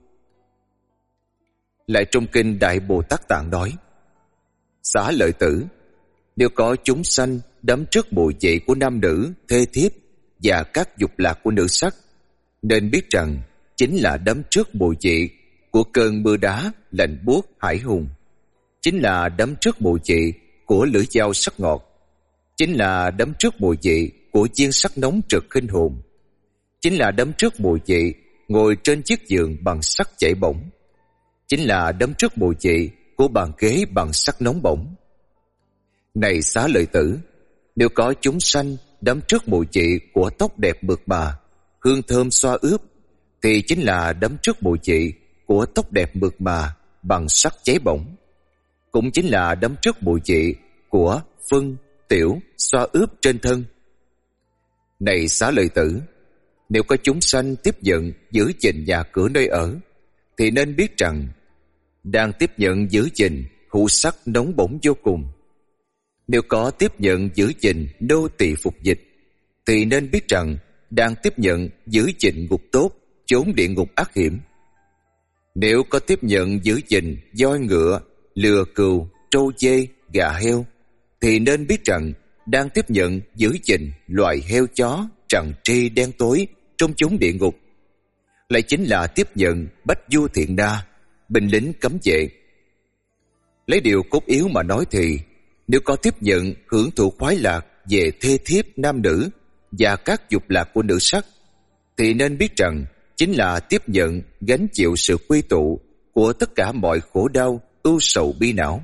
Lại trong kinh Đại Bồ Tát Tạng nói: Xá lợi tử, nếu có chúng sanh đắm trước mùi vị của nam nữ, thê thiếp và các dục lạc của nữ sắc, nên biết rằng chính là đắm trước mùi vị của cơn mưa đá lạnh buốt hải hùng, chính là đắm trước mùi vị của lưỡi dao sắc ngọt, chính là đắm trước mùi vị của chiên sắc nóng trực khinh hồn, chính là đắm trước mùi vị ngồi trên chiếc giường bằng sắt chảy bỏng, chính là đắm trước mùi vị của bàn ghế bằng sắt nóng bỏng. Này xá lợi tử, nếu có chúng sanh đắm trước mùi vị của tóc đẹp mượt mà, hương thơm xoa ướp, thì chính là đắm trước mùi vị của tóc đẹp mượt mà bằng sắt cháy bỏng, cũng chính là đắm trước mùi vị của phân, tiểu xoa ướp trên thân. Này xá lợi tử, nếu có chúng sanh tiếp nhận giữ gìn nhà cửa nơi ở, thì nên biết rằng đang tiếp nhận giữ gìn hữu sắc nóng bỏng vô cùng. Nếu có tiếp nhận giữ gìn nô tỳ phục dịch, thì nên biết rằng đang tiếp nhận giữ gìn ngục tốt, chốn địa ngục ác hiểm. Nếu có tiếp nhận giữ gìn voi ngựa, lừa cừu, trâu dê, gà heo, thì nên biết rằng đang tiếp nhận giữ gìn loài heo chó trằn tri đen tối trong chốn địa ngục. Lại chính là tiếp nhận bách du thiện đa, binh lính cấm vệ. Lấy điều cốt yếu mà nói thì, nếu có tiếp nhận hưởng thụ khoái lạc về thê thiếp nam nữ và các dục lạc của nữ sắc, thì nên biết rằng chính là tiếp nhận gánh chịu sự quy tụ của tất cả mọi khổ đau, ưu sầu bi não.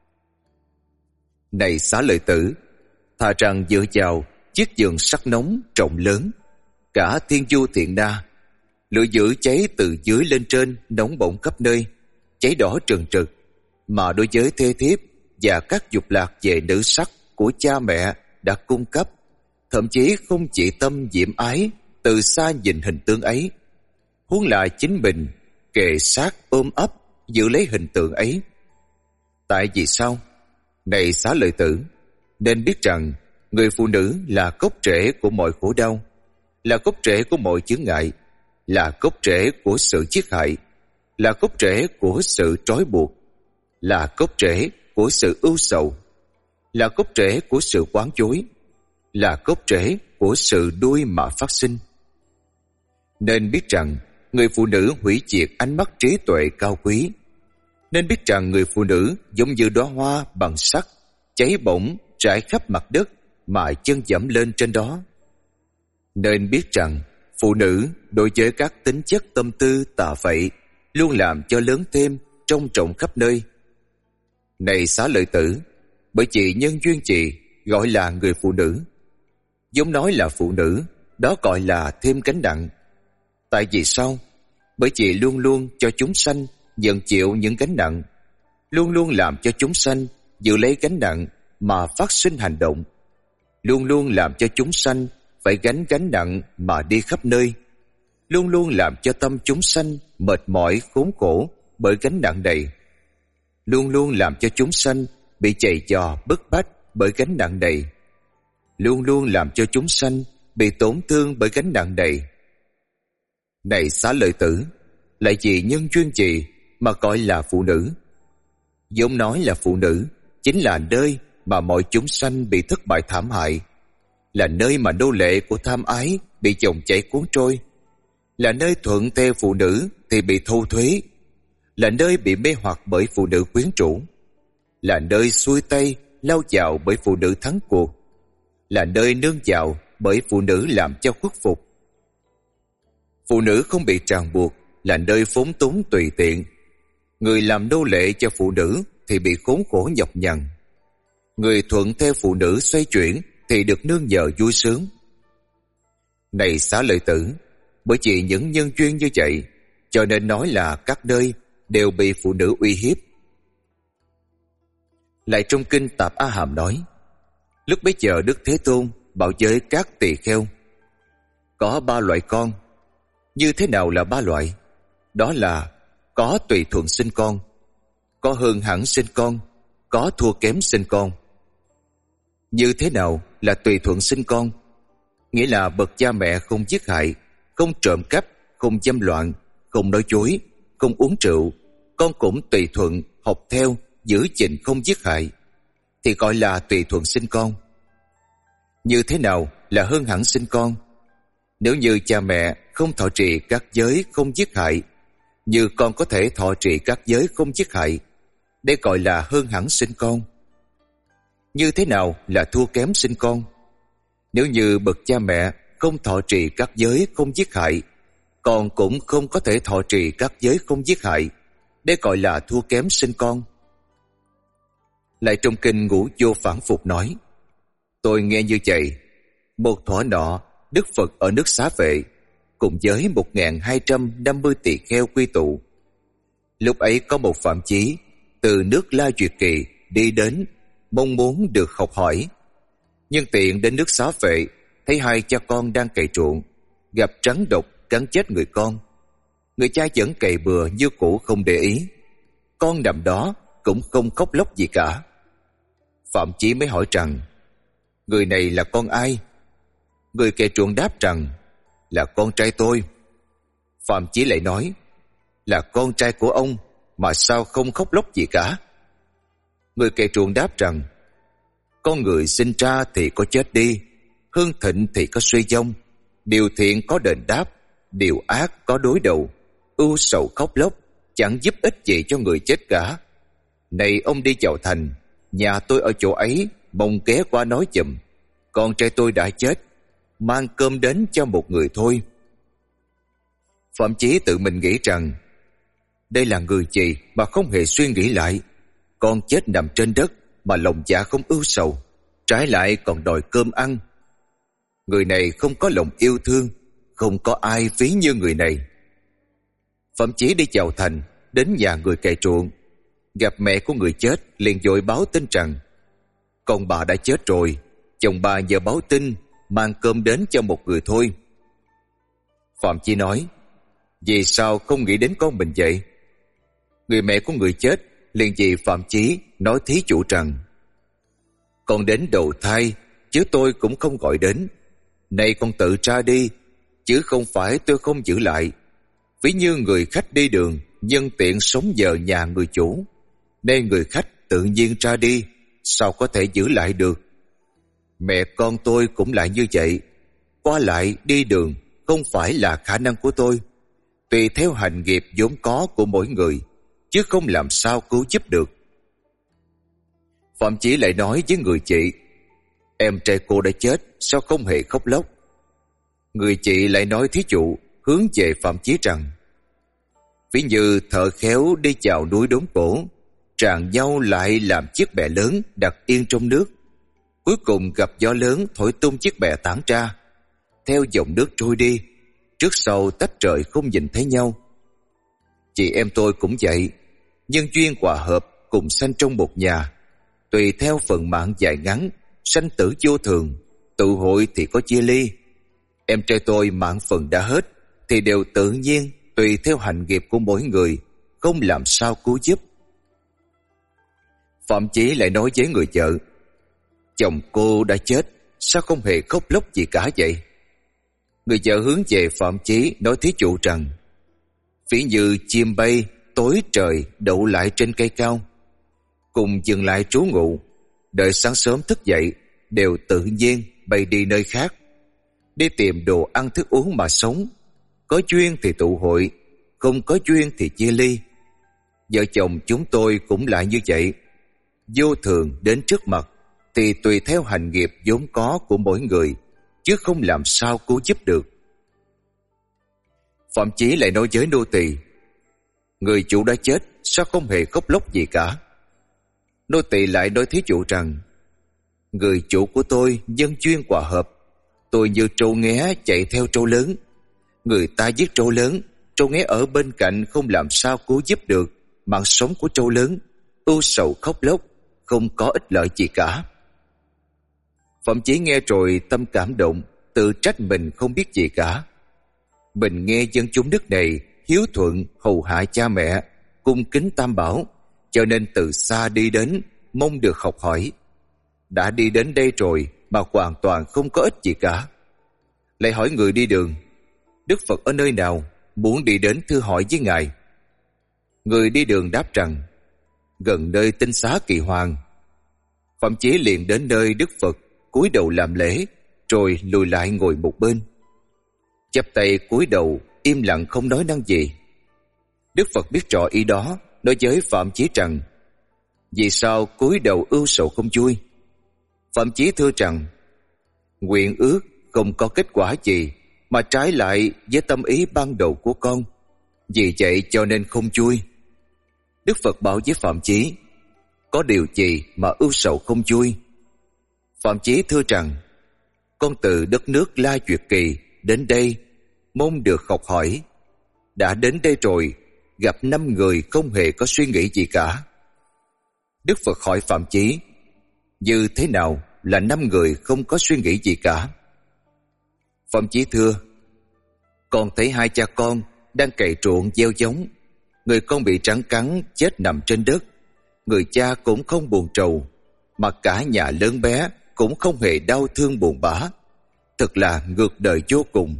Này xá lợi tử, thà rằng dựa vào chiếc giường sắt nóng rộng lớn, cả thiên du thiện đa, lửa dữ cháy từ dưới lên trên nóng bỏng khắp nơi, cháy đỏ trần trực, mà đối với thê thiếp và các dục lạc về nữ sắc của cha mẹ đã cung cấp, thậm chí không chỉ tâm diễm ái từ xa nhìn hình tướng ấy, huống là chính mình kề sát ôm ấp giữ lấy hình tượng ấy. Tại vì sao? Này xá lợi tử, nên biết rằng người phụ nữ là gốc rễ của mọi khổ đau, là gốc rễ của mọi chướng ngại, là gốc rễ của sự giết hại, là gốc rễ của sự trói buộc, là gốc rễ của sự ưu sầu, là gốc rễ của sự quán chối, là gốc rễ của sự đuôi mà phát sinh. Nên biết rằng người phụ nữ hủy diệt ánh mắt trí tuệ cao quý. Nên biết rằng người phụ nữ giống như đóa hoa bằng sắt, cháy bỏng trải khắp mặt đất mà chân dẫm lên trên đó. Nên biết rằng phụ nữ đối với các tính chất tâm tư tà vậy luôn làm cho lớn thêm, trông trọng khắp nơi. Này Xá Lợi Tử, bởi chị nhân duyên chị gọi là người phụ nữ, giống nói là phụ nữ, đó gọi là thêm gánh nặng. Tại vì sao? Bởi chị luôn luôn cho chúng sanh nhận chịu những gánh nặng, luôn luôn làm cho chúng sanh dự lấy gánh nặng mà phát sinh hành động, luôn luôn làm cho chúng sanh phải gánh gánh nặng mà đi khắp nơi, luôn luôn làm cho tâm chúng sanh mệt mỏi khốn khổ bởi gánh nặng này, luôn luôn làm cho chúng sanh bị chày dò bức bách bởi gánh nặng này, luôn luôn làm cho chúng sanh bị tổn thương bởi gánh nặng này. Này Xá Lợi Tử, lại vì nhân duyên chị mà gọi là phụ nữ. Vốn nói là phụ nữ chính là nơi mà mọi chúng sanh bị thất bại thảm hại, là nơi mà nô lệ của tham ái bị dòng chảy cuốn trôi, là nơi thuận theo phụ nữ thì bị thu thuế, là nơi bị mê hoặc bởi phụ nữ quyến rũ, là nơi xuôi tay lao vào bởi phụ nữ thắng cuộc, là nơi nương vào bởi phụ nữ làm cho khuất phục. Phụ nữ không bị ràng buộc là nơi phóng túng tùy tiện. Người làm nô lệ cho phụ nữ thì bị khốn khổ nhọc nhằn. Người thuận theo phụ nữ xoay chuyển thì được nương nhờ vui sướng. Này Xá Lợi Tử, bởi vì những nhân duyên như vậy, cho nên nói là các nơi đều bị phụ nữ uy hiếp. Lại trong kinh Tạp A Hàm nói, lúc bấy giờ Đức Thế Tôn bảo với các tỳ kheo, có ba loại con. Như thế nào là ba loại? Đó là có tùy thuận sinh con, có hơn hẳn sinh con, có thua kém sinh con. Như thế nào là tùy thuận sinh con? Nghĩa là bậc cha mẹ không giết hại, không trộm cắp, không dâm loạn, không nói dối, không uống rượu, con cũng tùy thuận học theo, giữ gìn không giết hại, thì gọi là tùy thuận sinh con. Như thế nào là hơn hẳn sinh con? Nếu như cha mẹ không thọ trì các giới không giết hại, như con có thể thọ trì các giới không giết hại, đây gọi là hơn hẳn sinh con. Như thế nào là thua kém sinh con? Nếu như bậc cha mẹ không thọ trì các giới không giết hại, con cũng không có thể thọ trì các giới không giết hại, đây gọi là thua kém sinh con. Lại trong kinh Ngũ Vô Phản Phục nói, tôi nghe như vậy, một thuở nọ Đức Phật ở nước Xá Vệ cùng với một nghìn hai trăm năm mươi tỳ kheo quy tụ. Lúc ấy có một phạm chí từ nước La Duyệt Kỳ đi đến, mong muốn được học hỏi. Nhân tiện đến nước Xá Vệ, thấy hai cha con đang cày ruộng, gặp rắn độc cắn chết người con. Người cha vẫn cày bừa như cũ không để ý, con nằm đó cũng không khóc lóc gì cả. Phạm chí mới hỏi rằng, người này là con ai? Người cày ruộng đáp rằng, là con trai tôi. Phạm chí lại nói, là con trai của ông mà sao không khóc lóc gì cả? Người cày ruộng đáp rằng, con người sinh ra thì có chết đi, hưng thịnh thì có suy vong, điều thiện có đền đáp, điều ác có đối đầu, ưu sầu khóc lóc chẳng giúp ích gì cho người chết cả. Này ông đi vào thành, nhà tôi ở chỗ ấy, mong ghé qua nói giùm, con trai tôi đã chết, mang cơm đến cho một người thôi. Phạm chí tự mình nghĩ rằng, đây là người gì mà không hề suy nghĩ lại, con chết nằm trên đất mà lòng dạ không ưu sầu, trái lại còn đòi cơm ăn. Người này không có lòng yêu thương, không có ai ví như người này. Phạm chí đi vào thành, đến nhà người cày ruộng, gặp mẹ của người chết, liền vội báo tin rằng, con bà đã chết rồi, chồng bà nhờ báo tin mang cơm đến cho một người thôi. Phạm chí nói, vì sao không nghĩ đến con mình vậy? Người mẹ của người chết liền vì Phạm chí nói thí chủ rằng, con đến đầu thai chứ tôi cũng không gọi đến, nay con tự ra đi, chứ không phải tôi không giữ lại. Ví như người khách đi đường, nhân tiện sống nhờ nhà người chủ, nên người khách tự nhiên ra đi, sao có thể giữ lại được? Mẹ con tôi cũng lại như vậy, qua lại đi đường không phải là khả năng của tôi, tùy theo hành nghiệp vốn có của mỗi người, chứ không làm sao cứu giúp được. Phạm chí lại nói với người chị, em trai cô đã chết, sao không hề khóc lóc? Người chị lại nói thí dụ hướng về Phạm Chí rằng: ví như thợ khéo đi chào núi đốn cổ, tràn dâu lại làm chiếc bè lớn đặt yên trong nước. Cuối cùng gặp gió lớn thổi tung chiếc bè tản ra, theo dòng nước trôi đi, trước sau tách rời không nhìn thấy nhau. Chị em tôi cũng vậy, nhân duyên hòa hợp cùng sanh trong một nhà, tùy theo phần mạng dài ngắn, sanh tử vô thường, tụ hội thì có chia ly. Em trai tôi mạng phần đã hết thì đều tự nhiên tùy theo hành nghiệp của mỗi người, không làm sao cứu giúp. Phạm Chí lại nói với người vợ: chồng cô đã chết, sao không hề khóc lóc gì cả vậy? Người vợ hướng về Phạm Chí nói thí dụ rằng: ví như chim bay tối trời đậu lại trên cây cao, cùng dừng lại trú ngụ, đợi sáng sớm thức dậy, đều tự nhiên bay đi nơi khác, đi tìm đồ ăn thức uống mà sống. Có duyên thì tụ hội, không có duyên thì chia ly. Vợ chồng chúng tôi cũng lại như vậy. Vô thường đến trước mặt thì tùy theo hành nghiệp vốn có của mỗi người, chứ không làm sao cứu giúp được. Phạm Chí lại nói với nô tỳ: người chủ đã chết, sao không hề khóc lóc gì cả? Nô tỳ lại nói thí dụ rằng: người chủ của tôi nhân duyên hòa hợp, tôi như trâu nghé chạy theo trâu lớn. Người ta giết trâu lớn, trâu nghé ở bên cạnh không làm sao cứu giúp được mạng sống của trâu lớn, ưu sầu khóc lóc, không có ích lợi gì cả. Phạm Chí nghe rồi tâm cảm động, tự trách mình không biết gì cả. Mình nghe dân chúng nước này hiếu thuận hầu hạ cha mẹ, cung kính tam bảo, cho nên từ xa đi đến mong được học hỏi. Đã đi đến đây rồi mà hoàn toàn không có ích gì cả. Lại hỏi người đi đường: Đức Phật ở nơi nào, muốn đi đến thưa hỏi với Ngài. Người đi đường đáp rằng: gần nơi Tinh Xá Kỳ Hoàng. Phạm Chí liền đến nơi Đức Phật, cúi đầu làm lễ, rồi lùi lại ngồi một bên, chắp tay cúi đầu im lặng không nói năng gì. Đức Phật biết rõ ý đó, nói với Phạm Chí rằng: vì sao cúi đầu ưu sầu không vui? Phạm Chí thưa rằng: nguyện ước không có kết quả gì, mà trái lại với tâm ý ban đầu của con, vì vậy cho nên không vui. Đức Phật bảo với Phạm Chí: có điều gì mà ưu sầu không vui? Phạm Chí thưa rằng: con từ đất nước La Duyệt Kỳ đến đây mong được học hỏi. Đã đến đây rồi, gặp năm người không hề có suy nghĩ gì cả. Đức Phật hỏi Phạm Chí: như thế nào là năm người không có suy nghĩ gì cả? Phạm Chí thưa: con thấy hai cha con đang cày ruộng gieo giống. Người con bị rắn cắn chết nằm trên đất, người cha cũng không buồn trầu, mà cả nhà lớn bé cũng không hề đau thương buồn bã. Thật là ngược đời vô cùng.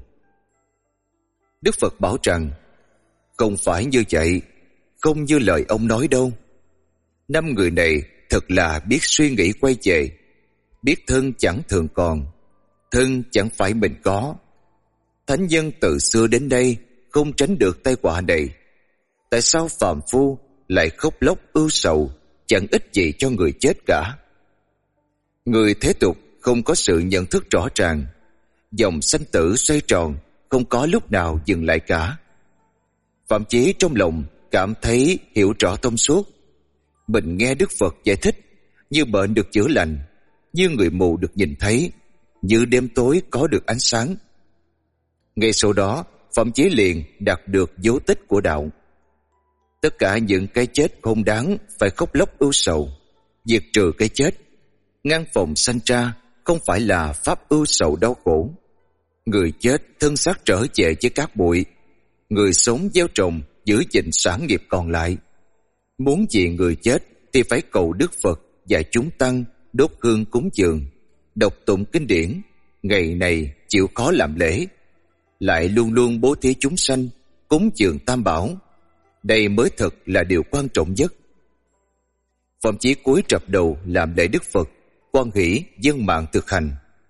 Đức Phật bảo rằng: không phải như vậy, không như lời ông nói đâu. Năm người này thật là biết suy nghĩ quay về, biết thân chẳng thường còn, thân chẳng phải mình có. Thánh nhân từ xưa đến nay không tránh được tai họa này. Tại sao phàm phu lại khóc lóc ưu sầu, chẳng ích gì cho người chết cả? Người thế tục không có sự nhận thức rõ ràng, dòng sanh tử xoay tròn, không có lúc nào dừng lại cả. Phạm Chí trong lòng cảm thấy hiểu rõ thông suốt. Mình nghe Đức Phật giải thích, như bệnh được chữa lành, như người mù được nhìn thấy, như đêm tối có được ánh sáng. Ngay sau đó, Phạm Chí liền đạt được dấu tích của đạo. Tất cả những cái chết không đáng phải khóc lóc ưu sầu, diệt trừ cái chết, ngăn phòng sanh ra không phải là pháp ưu sầu đau khổ. Người chết thân xác trở về với cát bụi, người sống gieo trồng giữ gìn sản nghiệp còn lại. Muốn gì người chết thì phải cầu Đức Phật và chúng tăng đốt hương cúng dường, đọc tụng kinh điển, ngày này chịu khó làm lễ, lại luôn luôn bố thí chúng sanh, cúng dường tam bảo. Đây mới thật là điều quan trọng nhất. Phạm Chí cúi rập đầu làm lễ Đức Phật, hoan hỷ dâng mạng thực hành.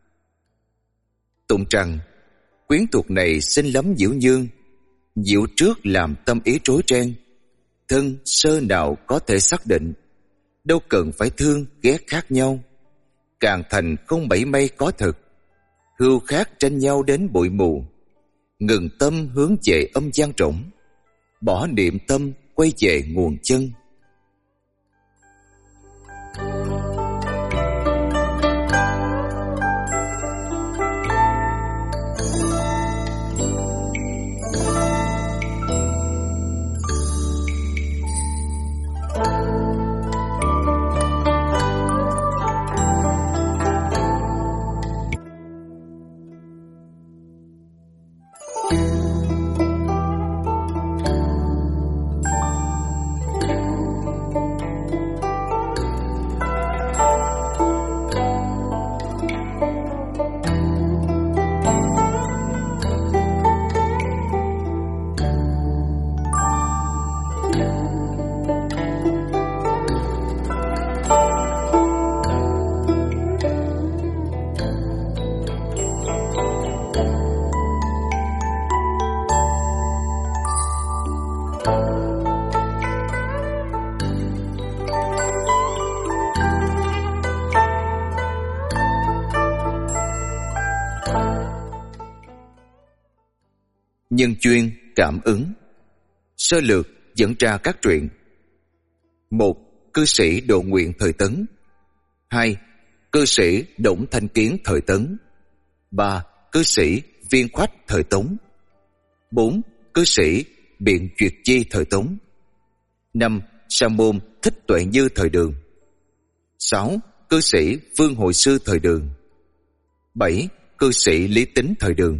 Tụng rằng: quyến thuộc này xinh lắm diệu nhương, diệu trước làm tâm ý rối ren. Thân sơ nào có thể xác định, đâu cần phải thương ghét khác nhau. Càng thành không mảy may có thực, hươu khác tranh nhau đến bụi mù, ngừng tâm hướng về âm gian rộng, bỏ niệm tâm quay về nguồn chân. Nhân duyên cảm ứng. Sơ lược dẫn ra các truyện. Một. Cư sĩ Độ Nguyện thời Tấn. Hai. Cư sĩ Đổng Thanh Kiến thời Tấn. Ba. Cư sĩ Viên Khoách thời Tống. Bốn. Cư sĩ Biện Duyệt Chi thời Tống. Năm. Sa môn Thích Tuệ Như thời Đường. Sáu. Cư sĩ Vương Hội Sư thời Đường. Bảy. Cư sĩ Lý Tính thời Đường.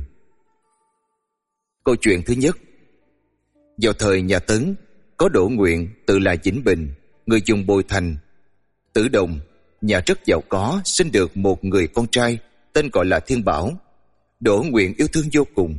Câu chuyện thứ nhất. Vào thời nhà Tấn, có Đỗ Nguyện tự là Vĩnh Bình, người dùng Bồi Thành. Tử Đồng, nhà rất giàu có, sinh được một người con trai tên gọi là Thiên Bảo. Đỗ Nguyện yêu thương vô cùng.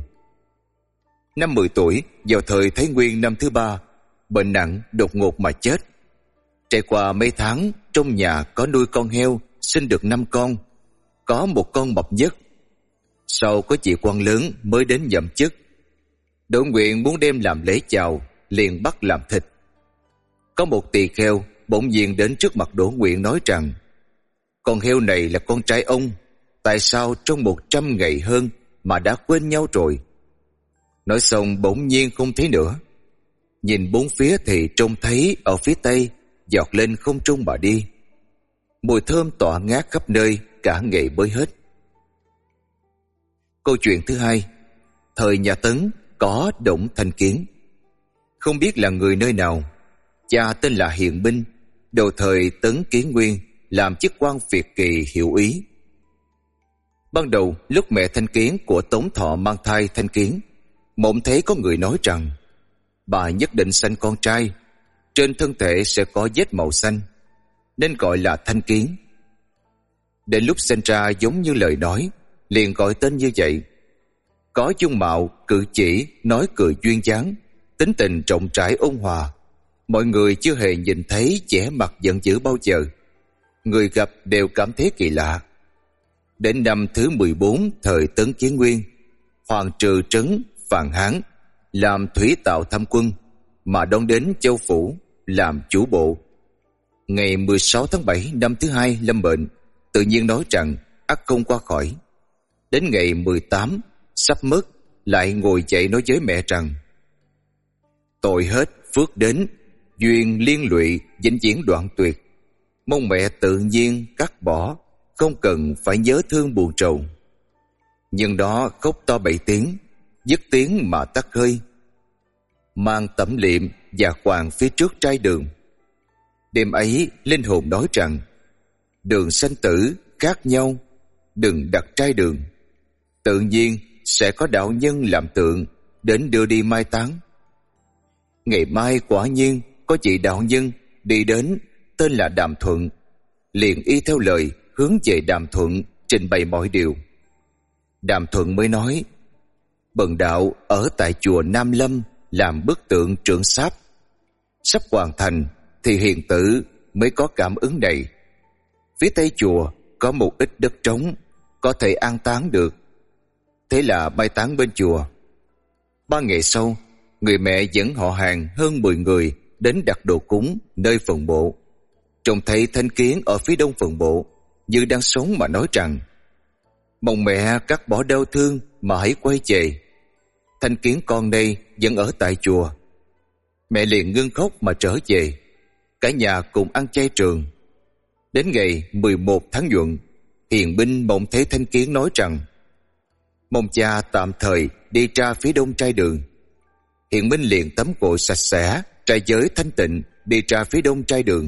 Năm mười tuổi, vào thời Thái Nguyên năm thứ ba, bệnh nặng đột ngột mà chết. Trải qua mấy tháng, trong nhà có nuôi con heo, sinh được năm con, có một con mập nhất. Sau có chị quan lớn mới đến nhậm chức. Đỗ Nguyện muốn đem làm lễ chào, liền bắt làm thịt. Có một tỳ kheo bỗng nhiên đến trước mặt Đỗ Nguyện nói rằng: con heo này là con trai ông, tại sao trong một trăm ngày hơn mà đã quên nhau rồi? Nói xong bỗng nhiên không thấy nữa. Nhìn bốn phía thì trông thấy ở phía tây giọt lên không trung mà đi. Mùi thơm tỏa ngát khắp nơi, cả ngày bới hết. Câu chuyện thứ hai. Thời nhà Tấn có Đổng Thanh Kiến. Không biết là người nơi nào. Cha tên là Hiền Binh, đầu thời Tấn Kiến Nguyên, làm chức quan Việt Kỳ hiệu úy. Ban đầu lúc mẹ Thanh Kiến của Tống Thọ mang thai Thanh Kiến, mộng thấy có người nói rằng bà nhất định sanh con trai, trên thân thể sẽ có vết màu xanh, nên gọi là Thanh Kiến. Đến lúc sinh ra giống như lời nói, liền gọi tên như vậy. Có dung mạo, cử chỉ, nói cười duyên dáng, tính tình rộng rãi ôn hòa. Mọi người chưa hề nhìn thấy vẻ mặt giận dữ bao giờ. Người gặp đều cảm thấy kỳ lạ. Đến năm thứ mười bốn thời Tấn Kiến Nguyên, Hoàng trừ trấn Phàn Hán làm thủy tạo tham quân, mà đón đến Châu Phủ làm chủ bộ. Ngày mười sáu tháng bảy năm thứ hai lâm bệnh, tự nhiên nói rằng ắt không qua khỏi. Đến ngày mười tám sắp mất, lại ngồi dậy nói với mẹ rằng: tội hết phước đến, duyên liên lụy vĩnh viễn đoạn tuyệt, mong mẹ tự nhiên cắt bỏ, không cần phải nhớ thương buồn trầu. Nhưng đó khóc to bảy tiếng, dứt tiếng mà tắt hơi. Mang tẩm liệm và quàng phía trước trai đường. Đêm ấy linh hồn nói rằng: đường sanh tử khác nhau, đừng đặt trai đường. Tự nhiên sẽ có đạo nhân làm tượng đến đưa đi mai táng. Ngày mai quả nhiên có vị đạo nhân đi đến, tên là Đàm Thuận, liền y theo lời hướng về Đàm Thuận trình bày mọi điều. Đàm Thuận mới nói: bần đạo ở tại chùa Nam Lâm làm bức tượng trượng sáp, sắp hoàn thành thì hiền tử mới có cảm ứng này. Phía tây chùa có một ít đất trống, có thể an táng được. Thế là mai táng bên chùa. Ba ngày sau, người mẹ dẫn họ hàng hơn mười người đến đặt đồ cúng nơi phần mộ. Trông thấy Thanh Kiến ở phía đông phần mộ, như đang sống mà nói rằng: Mong mẹ cắt bỏ đau thương mà hãy quay về. Thanh Kiến con đây vẫn ở tại chùa. Mẹ liền ngưng khóc mà trở về. Cả nhà cùng ăn chay trường. Đến ngày mười một tháng Nhuận, Hiền Minh mộng thấy Thanh Kiến nói rằng mong cha tạm thời đi ra phía đông trai đường. Hiền Minh liền tắm gội sạch sẽ, trai giới thanh tịnh, đi ra phía đông trai đường.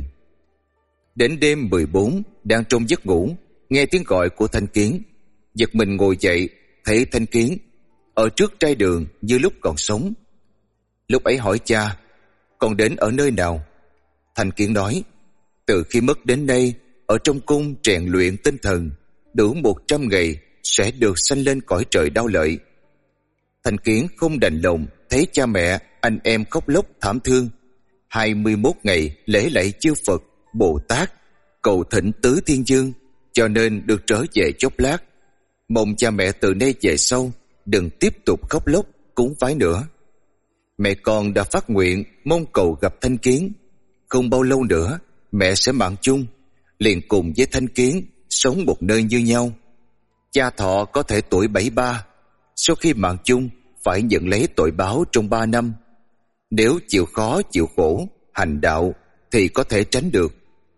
Đến đêm mười bốn, đang trong giấc ngủ, nghe tiếng gọi của Thanh Kiến, giật mình ngồi dậy, thấy Thanh Kiến ở trước trai đường như lúc còn sống. Lúc ấy hỏi cha, con đến ở nơi nào? Thanh Kiến nói, từ khi mất đến đây, ở trong cung rèn luyện tinh thần, đủ một trăm ngày sẽ được sanh lên cõi trời Đao Lợi. Thanh Kiến không đành lòng thấy cha mẹ, anh em khóc lóc thảm thương. Hai mươi mốt ngày lễ lạy chư Phật, Bồ Tát, cầu thỉnh tứ thiên dương, cho nên được trở về chốc lát. Mong cha mẹ từ nay về sau đừng tiếp tục khóc lóc cúng vái nữa. Mẹ con đã phát nguyện mong cầu gặp Thanh Kiến. Không bao lâu nữa mẹ sẽ mạng chung, liền cùng với Thanh Kiến sống một nơi như nhau. Cha Thọ có thể tuổi bảy ba, sau khi mạng chung phải nhận lấy tội báo trong ba năm. Nếu chịu khó chịu khổ hành đạo thì có thể tránh được.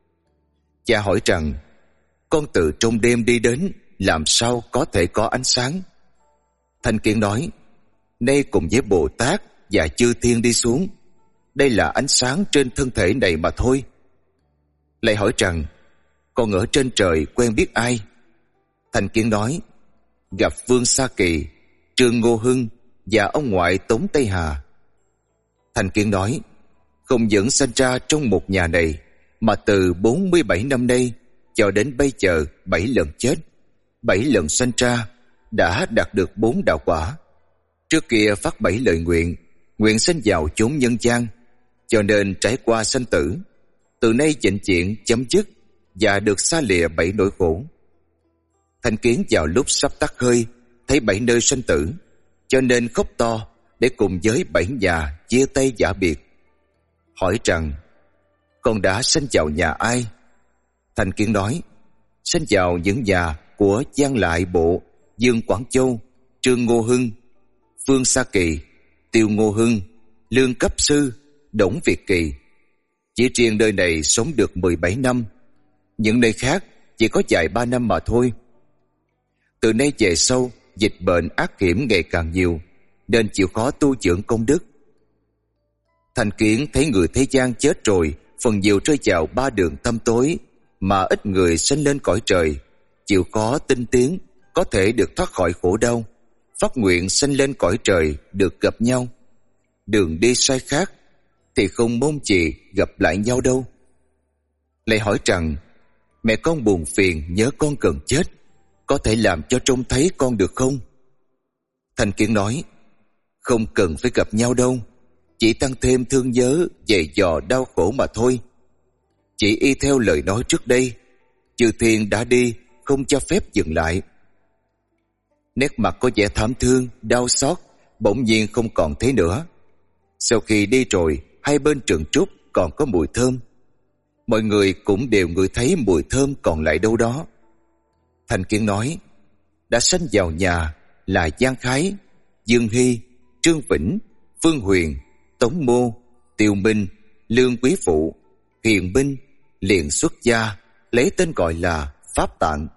Cha hỏi rằng, con từ trong đêm đi đến, làm sao có thể có ánh sáng? Thanh Kiến nói, nay cùng với Bồ Tát và chư thiên đi xuống, đây là ánh sáng trên thân thể này mà thôi. Lại hỏi rằng, con ở trên trời quen biết ai? Thanh Kiến nói, gặp Vương Sa Kỳ, Trương Ngô Hưng và ông ngoại Tống Tây Hà. Thanh Kiến nói, không những sanh ra trong một nhà này, mà từ bốn mươi bảy năm nay cho đến bây giờ bảy lần chết, bảy lần sanh ra, đã đạt được bốn đạo quả. Trước kia phát bảy lời nguyện, nguyện sanh vào chốn nhân gian, cho nên trải qua sanh tử. Từ nay vĩnh viễn chấm dứt và được xa lìa bảy nỗi khổ. Thanh Kiến vào lúc sắp tắt hơi, thấy bảy nơi sanh tử, cho nên khóc to để cùng với bảy nhà chia tay giả biệt. Hỏi rằng, con đã sanh vào nhà ai? Thanh Kiến nói, sanh vào những nhà của Giang Lại Bộ, Dương Quảng Châu, Trương Ngô Hưng, Vương Sa Kỳ, Tiêu Ngô Hưng, Lương Cấp Sư, Đổng Việt Kỳ. Chỉ riêng nơi này sống được mười bảy năm, những nơi khác chỉ có vài ba năm mà thôi. Từ nay về sau, dịch bệnh ác hiểm ngày càng nhiều, nên chịu khó tu dưỡng công đức. Thanh Kiến thấy người thế gian chết rồi, phần nhiều rơi vào ba đường tăm tối, mà ít người sanh lên cõi trời, chịu khó tinh tiến, có thể được thoát khỏi khổ đau, phát nguyện sanh lên cõi trời được gặp nhau. Đường đi sai khác thì không mong gì gặp lại nhau đâu. Lại hỏi rằng, mẹ con buồn phiền nhớ con cần chết, có thể làm cho trông thấy con được không? Thanh Kiến nói, không cần phải gặp nhau đâu, chỉ tăng thêm thương nhớ dày dò đau khổ mà thôi. Chỉ y theo lời nói trước đây, chư thiên đã đi, không cho phép dừng lại. Nét mặt có vẻ thảm thương, đau xót, bỗng nhiên không còn thấy nữa. Sau khi đi rồi, hai bên trường trúc còn có mùi thơm. Mọi người cũng đều ngửi thấy mùi thơm còn lại đâu đó. Thanh Kiến nói, đã sanh vào nhà là Giang Khái, Dương Hy, Trương Vĩnh, Phương Huyền, Tống Mô, Tiêu Minh, Lương Quý Phụ, Hiền Binh, liền xuất gia, lấy tên gọi là Pháp Tạng.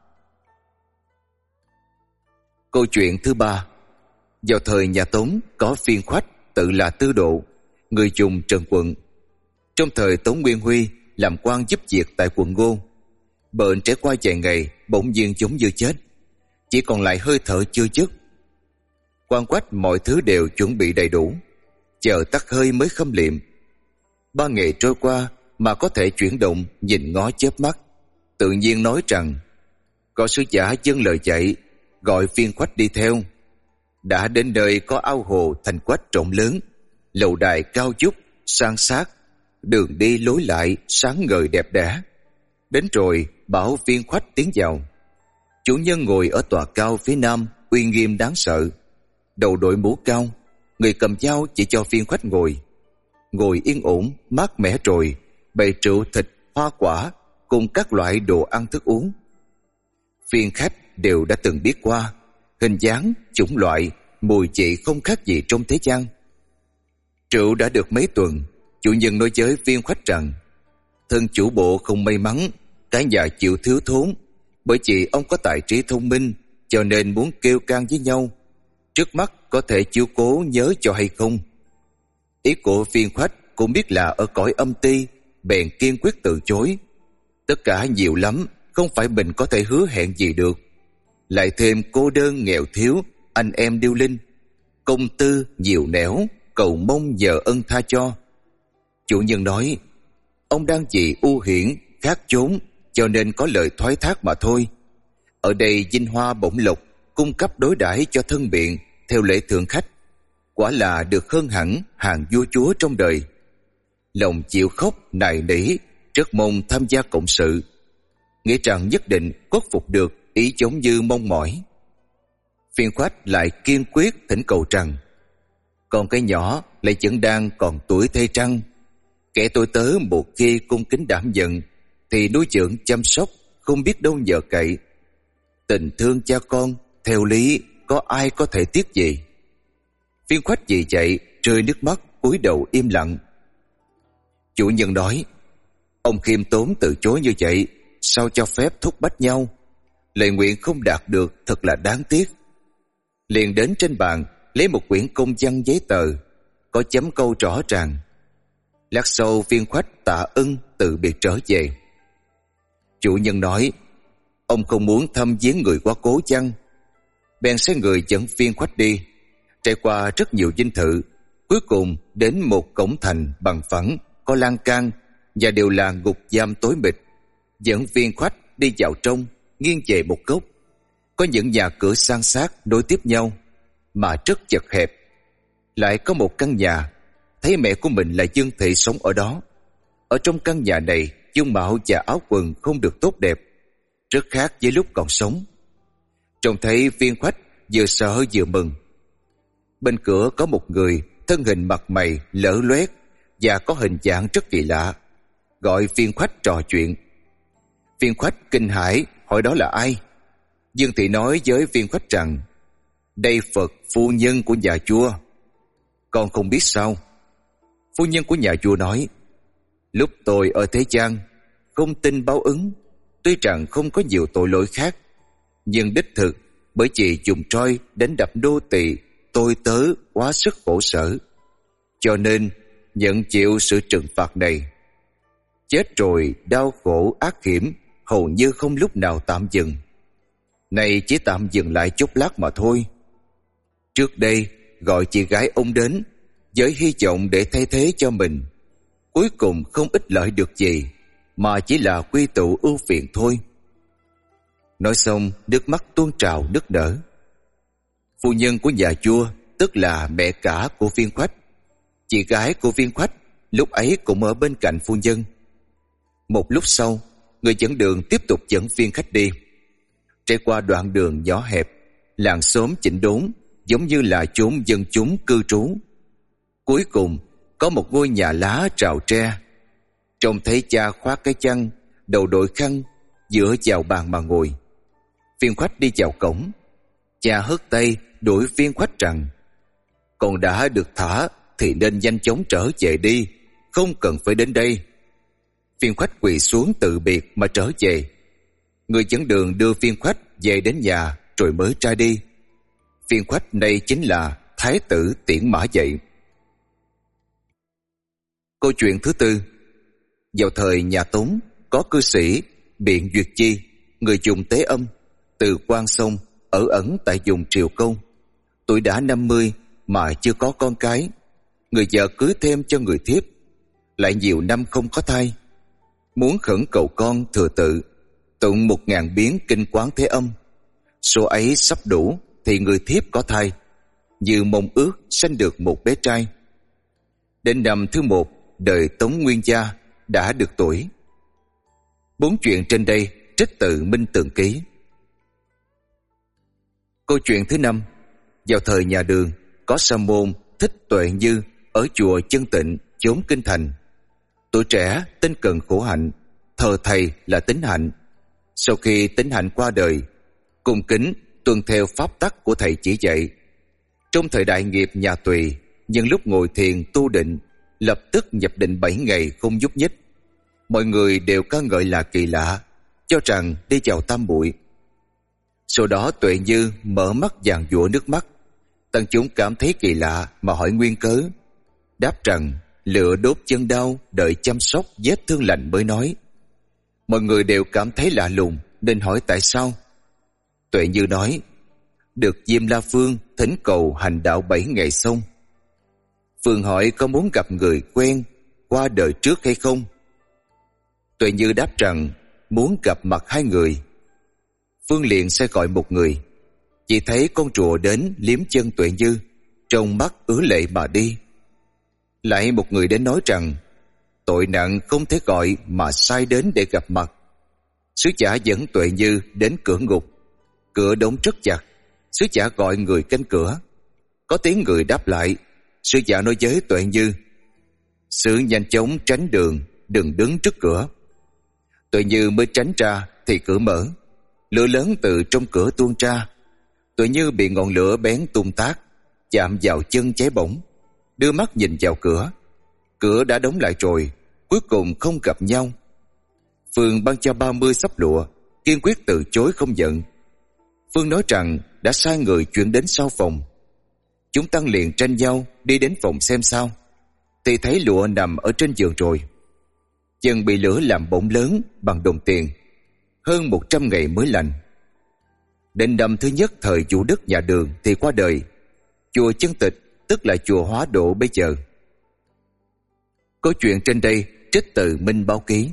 Câu chuyện thứ ba. Vào thời nhà Tống có phiên khoách tự là Tư Độ, người dùng Trần Quận. Trong thời Tống Nguyên Huy làm quan giúp việc tại quận Ngô, bệnh trải qua vài ngày bỗng nhiên giống như chết, chỉ còn lại hơi thở chưa dứt. Quan quách mọi thứ đều chuẩn bị đầy đủ, chờ tắt hơi mới khâm liệm. Ba ngày trôi qua mà có thể chuyển động nhìn ngó chớp mắt, tự nhiên nói rằng có sứ giả dâng lời dạy, gọi phiên khoách đi theo. Đã đến nơi có ao hồ thành quách rộng lớn, lầu đài cao vút san sát, đường đi lối lại sáng ngời đẹp đẽ. Đến rồi bảo phiên khoách tiến vào. Chủ nhân ngồi ở tòa cao phía nam, uy nghiêm đáng sợ, đầu đội mũ cao, người cầm dao chỉ cho phiên khoách ngồi. Ngồi yên ổn mát mẻ rồi bày rượu thịt hoa quả cùng các loại đồ ăn thức uống. Phiên khách đều đã từng biết qua, hình dáng, chủng loại, mùi vị không khác gì trong thế gian. Rượu đã được mấy tuần, chủ nhân nói với Viên Khoách rằng thân chủ bộ không may mắn, cả nhà chịu thiếu thốn, bởi vì ông có tài trí thông minh, cho nên muốn kêu can với nhau, trước mắt có thể chiếu cố nhớ cho hay không. Ý của Viên Khoách cũng biết là ở cõi âm ti, bèn kiên quyết từ chối. Tất cả nhiều lắm, không phải mình có thể hứa hẹn gì được. Lại thêm cô đơn nghèo thiếu, anh em điêu linh, công tư nhiều nẻo, cầu mong nhờ ân tha cho. Chủ nhân nói, ông đang vì ưu hiển, khát chốn, cho nên có lời thoái thác mà thôi. Ở đây vinh hoa bổng lộc, cung cấp đối đãi cho thân biện theo lễ thượng khách, quả là được hơn hẳn hàng vua chúa trong đời. Lòng chịu khóc nài nỉ, rất mong tham gia cộng sự, nghĩ rằng nhất định khuất phục được ý giống như mong mỏi. Viên Khoách lại kiên quyết thỉnh cầu rằng, còn cái nhỏ lại vẫn đang còn tuổi thê trăng, kẻ tôi tớ một khi cung kính đảm nhận thì nuôi dưỡng chăm sóc không biết đâu nhờ cậy. Tình thương cha con theo lý có ai có thể tiếc gì. Viên Khoách vì vậy rơi nước mắt, cúi đầu im lặng. Chủ nhân nói, ông khiêm tốn từ chối như vậy, sao cho phép thúc bách nhau? Lời nguyện không đạt được thật là đáng tiếc. Liền đến trên bàn lấy một quyển công văn giấy tờ, có chấm câu rõ ràng. Lát sau Viên Khoách tạ ân từ biệt trở về. Chủ nhân nói, ông không muốn thăm viếng người quá cố chăng? Bèn sai người dẫn Viên Khoách đi, trải qua rất nhiều dinh thự, cuối cùng đến một cổng thành bằng phẳng, có lan can và đều là ngục giam tối mịt. Dẫn Viên Khoách đi vào trong, nghiêng về một góc. Có những nhà cửa san sát nối tiếp nhau, mà rất chật hẹp. Lại có một căn nhà, thấy mẹ của mình là Dương Thị sống ở đó. Ở trong căn nhà này, dung mạo và áo quần không được tốt đẹp, rất khác với lúc còn sống. Trông thấy Viên Khoách vừa sợ vừa mừng. Bên cửa có một người, thân hình mặt mày lở loét và có hình dạng rất kỳ lạ, gọi Viên Khoách trò chuyện. Viên Khoách kinh hãi hỏi đó là ai. Dương Thị nói với Viên Khoách rằng, đây Phật phu nhân của nhà vua. Con không biết sao? Phu nhân của nhà vua nói, lúc tôi ở thế gian không tin báo ứng, tuy rằng không có nhiều tội lỗi khác, nhưng đích thực bởi vì dùng roi đánh đập nô tỳ, tôi tớ quá sức khổ sở, cho nên nhận chịu sự trừng phạt này. Chết rồi đau khổ ác hiểm hầu như không lúc nào tạm dừng. Này chỉ tạm dừng lại chút lát mà thôi. Trước đây gọi chị gái ông đến với hy vọng để thay thế cho mình, cuối cùng không ích lợi được gì, mà chỉ là quy tụ ưu phiền thôi. Nói xong nước mắt tuôn trào nức nở. Phu nhân của nhà vua tức là mẹ cả của Viên Khoách. Chị gái của Viên Khoách lúc ấy cũng ở bên cạnh phu nhân. Một lúc sau, người dẫn đường tiếp tục dẫn Viên Khách đi. Trải qua đoạn đường nhỏ hẹp, làng xóm chỉnh đốn, giống như là chốn dân chúng cư trú. Cuối cùng có một ngôi nhà lá rào tre. Trông thấy cha khoác cái chăn, đầu đội khăn, dựa vào bàn mà ngồi. Viên Khoách đi vào cổng. Cha hất tay đuổi Viên Khoách rằng, con đã được thả thì nên nhanh chóng trở về đi, không cần phải đến đây. Viên Khoách quỳ xuống từ biệt mà trở về. Người dẫn đường đưa Viên Khoách về đến nhà rồi mới ra đi. Viên Khoách này chính là Thái tử Tiễn Mã Dậy. Câu chuyện thứ tư. Vào thời nhà Tống, có cư sĩ Biện Duyệt Chi, người dùng tế âm, từ Quan Sông, ở ẩn tại vùng Triều Công. Tuổi đã năm mươi mà chưa có con cái. Người vợ cưới thêm cho người thiếp, lại nhiều năm không có thai. Muốn khẩn cầu con thừa tự, tụng một ngàn biến kinh Quán Thế Âm. Số ấy sắp đủ thì người thiếp có thai, như mong ước sanh được một bé trai. Đến năm thứ một đời Tống Nguyên Gia đã được tuổi. Bốn chuyện trên đây trích từ Minh Tường Ký. Câu chuyện thứ năm. Vào thời nhà Đường, có sa môn Thích Tuệ Như ở chùa Chân Tịnh, chốn kinh thành. Tuổi trẻ tên cần khổ hạnh, thờ thầy là Tính Hạnh. Sau khi Tính Hạnh qua đời, cung kính tuân theo pháp tắc của thầy chỉ dạy. Trong thời đại nghiệp nhà Tùy, nhân lúc ngồi thiền tu định, lập tức nhập định bảy ngày không nhúc nhích. Mọi người đều ca ngợi là kỳ lạ, cho rằng đi vào tam muội. Sau đó Tuệ Như mở mắt giàn giụa nước mắt. Tăng chúng cảm thấy kỳ lạ mà hỏi nguyên cớ. Đáp rằng lửa đốt chân đau, đợi chăm sóc vết thương lành mới nói. Mọi người đều cảm thấy lạ lùng nên hỏi tại sao. Tuệ Như nói, được Diêm La Phương thỉnh cầu hành đạo bảy ngày xong. Phương hỏi có muốn gặp người quen qua đời trước hay không. Tuệ Như đáp rằng muốn gặp mặt hai người. Phương liền sai gọi một người. Chỉ thấy con rùa đến liếm chân Tuệ Như, trong mắt ứa lệ mà đi. Lại một người đến nói rằng tội nặng không thể gọi mà sai đến để gặp mặt. Sứ giả dẫn Tuệ Như đến cửa ngục. Cửa đóng rất chặt. Sứ giả gọi người canh cửa. Có tiếng người đáp lại. Sứ giả nói với Tuệ Như, sứ nhanh chóng tránh đường, đừng đứng trước cửa. Tuệ Như mới tránh ra thì cửa mở. Lửa lớn từ trong cửa tuôn ra. Tuệ Như bị ngọn lửa bén tung tác, chạm vào chân cháy bỏng. Đưa mắt nhìn vào cửa. Cửa đã đóng lại rồi, cuối cùng không gặp nhau. Phương ban cho ba mươi xấp lụa, kiên quyết từ chối không nhận. Phương nói rằng đã sai người chuyển đến sau phòng. Chúng tăng liền tranh nhau đi đến phòng xem sao, thì thấy lụa nằm ở trên giường rồi. Chân bị lửa làm bỏng lớn bằng đồng tiền, hơn một trăm ngày mới lành. Đến năm thứ nhất thời chủ đất nhà Đường thì qua đời. Chùa Chân Tịch, tức là chùa Hóa Độ bây giờ. Câu chuyện trên đây trích từ Minh Báo Ký.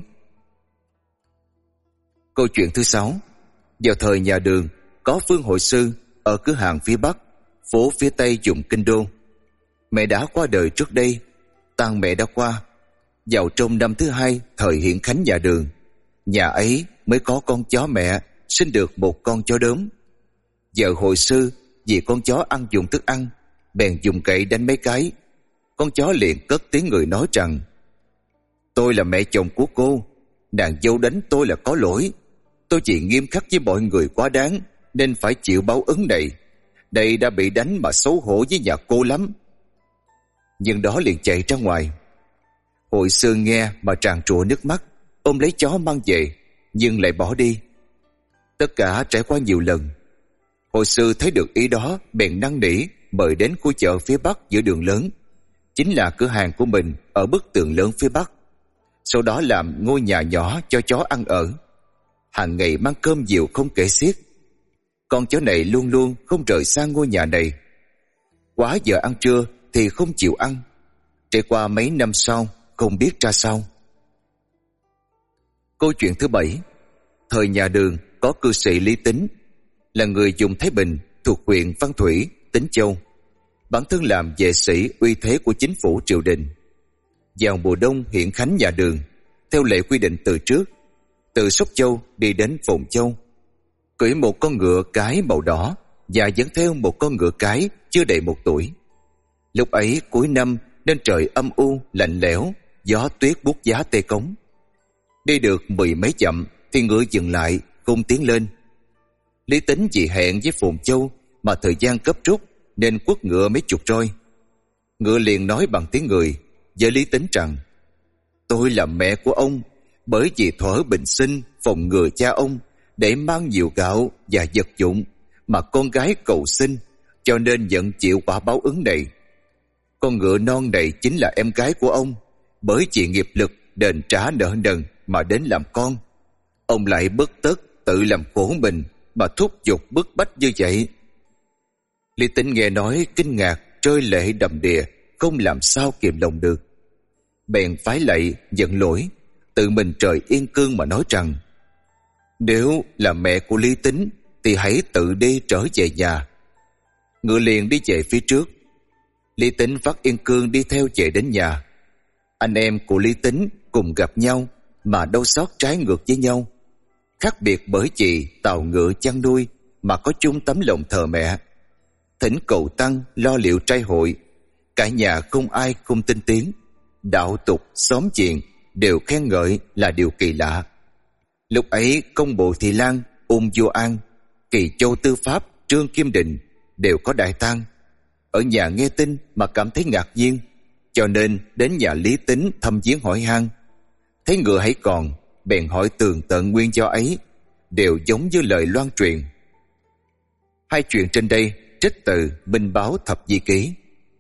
Câu chuyện thứ sáu. Vào thời nhà Đường, có Phương hội sư ở cửa hàng phía Bắc, phố phía Tây vùng Kinh Đô. Mẹ đã qua đời trước đây. Tang mẹ đã qua. Vào trong năm thứ hai thời hiện khánh nhà Đường, nhà ấy mới có con chó mẹ sinh được một con chó đốm. Vợ hội sư vì con chó ăn dùng thức ăn, bèn dùng gậy đánh mấy cái. Con chó liền cất tiếng người nói rằng, tôi là mẹ chồng của cô, nàng dâu đánh tôi là có lỗi. Tôi chỉ nghiêm khắc với mọi người quá đáng nên phải chịu báo ứng này. Đây đã bị đánh mà xấu hổ với nhà cô lắm. Nhưng đó liền chạy ra ngoài. Hội sư nghe mà tràn trụa nước mắt, ôm lấy chó mang về, nhưng lại bỏ đi. Tất cả trải qua nhiều lần. Hội sư thấy được ý đó, bèn năn nỉ mời đến khu chợ phía Bắc giữa đường lớn, chính là cửa hàng của mình ở bức tường lớn phía Bắc. Sau đó làm ngôi nhà nhỏ cho chó ăn ở. Hàng ngày mang cơm nhiều không kể xiết. Con chó này luôn luôn không rời xa ngôi nhà này. Quá giờ ăn trưa thì không chịu ăn. Trải qua mấy năm sau không biết ra sao. Câu chuyện thứ bảy. Thời nhà Đường có cư sĩ Lý Tính, là người vùng Thái Bình thuộc huyện Văn Thủy, Tính Châu. Bản thân làm vệ sĩ uy thế của chính phủ triều đình. Vào mùa đông hiện khánh nhà Đường, theo lệ quy định từ trước, từ Sóc Châu đi đến Phồn Châu, cưỡi một con ngựa cái màu đỏ và dẫn theo một con ngựa cái chưa đầy một tuổi. Lúc ấy cuối năm nên trời âm u lạnh lẽo, gió tuyết buốt giá tê cống. Đi được mười mấy dặm thì ngựa dừng lại không tiến lên. Lý Tính vì hẹn với Phồn Châu mà thời gian cấp rút nên quất ngựa mấy chục roi. Ngựa liền nói bằng tiếng người với Lý Tính rằng, tôi là mẹ của ông, bởi vì thuở bình sinh phòng ngừa cha ông để mang nhiều gạo và vật dụng mà con gái cầu xin, cho nên nhận chịu quả báo ứng này. Con ngựa non này chính là em gái của ông, bởi vì nghiệp lực đền trả nợ nần mà đến làm con. Ông lại bất tất tự làm khổ mình mà thúc giục bức bách như vậy. Lý Tính nghe nói kinh ngạc, rơi lệ đầm đìa, không làm sao kiềm lòng được. Bèn phái lạy giận lỗi, tự mình trời yên cương mà nói rằng, nếu là mẹ của Lý Tính thì hãy tự đi trở về nhà. Ngựa liền đi về phía trước. Lý Tính phát yên cương đi theo về đến nhà. Anh em của Lý Tính cùng gặp nhau mà đau xót trái ngược với nhau. Khác biệt bởi vì tàu ngựa chăn nuôi mà có chung tấm lòng thờ mẹ. Thỉnh cầu tăng lo liệu trai hội, cả nhà không ai không tin tiếng. Đạo tục xóm chuyện đều khen ngợi là điều kỳ lạ. Lúc ấy công bộ Thị Lan ung vô an, Kỳ Châu Tư Pháp, Trương Kim Định đều có đại tang. Ở nhà nghe tin mà cảm thấy ngạc nhiên, cho nên đến nhà Lý Tính thăm viếng hỏi han. Thấy ngựa hãy còn, bèn hỏi tường tận nguyên do ấy, đều giống như lời loan truyền. Hai chuyện trên đây trích từ Minh Báo Thập Di Ký.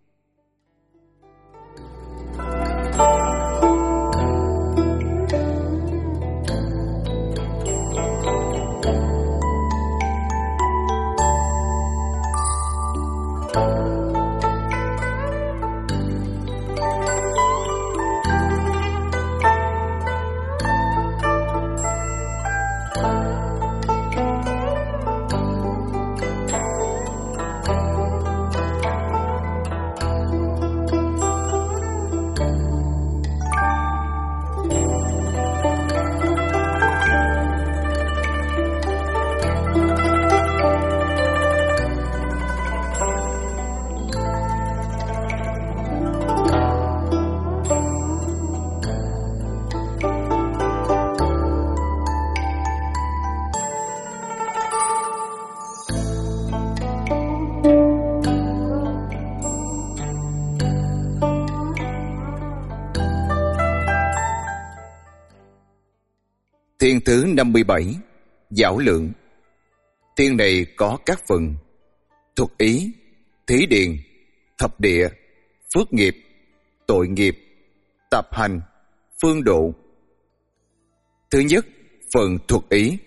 Thiên thứ năm mươi bảy, Giảo Lượng. Thiên này có các phần: thuật ý, thí điền, thập địa, phước nghiệp, tội nghiệp, tập hành, phương độ. Thứ nhất, phần thuật ý.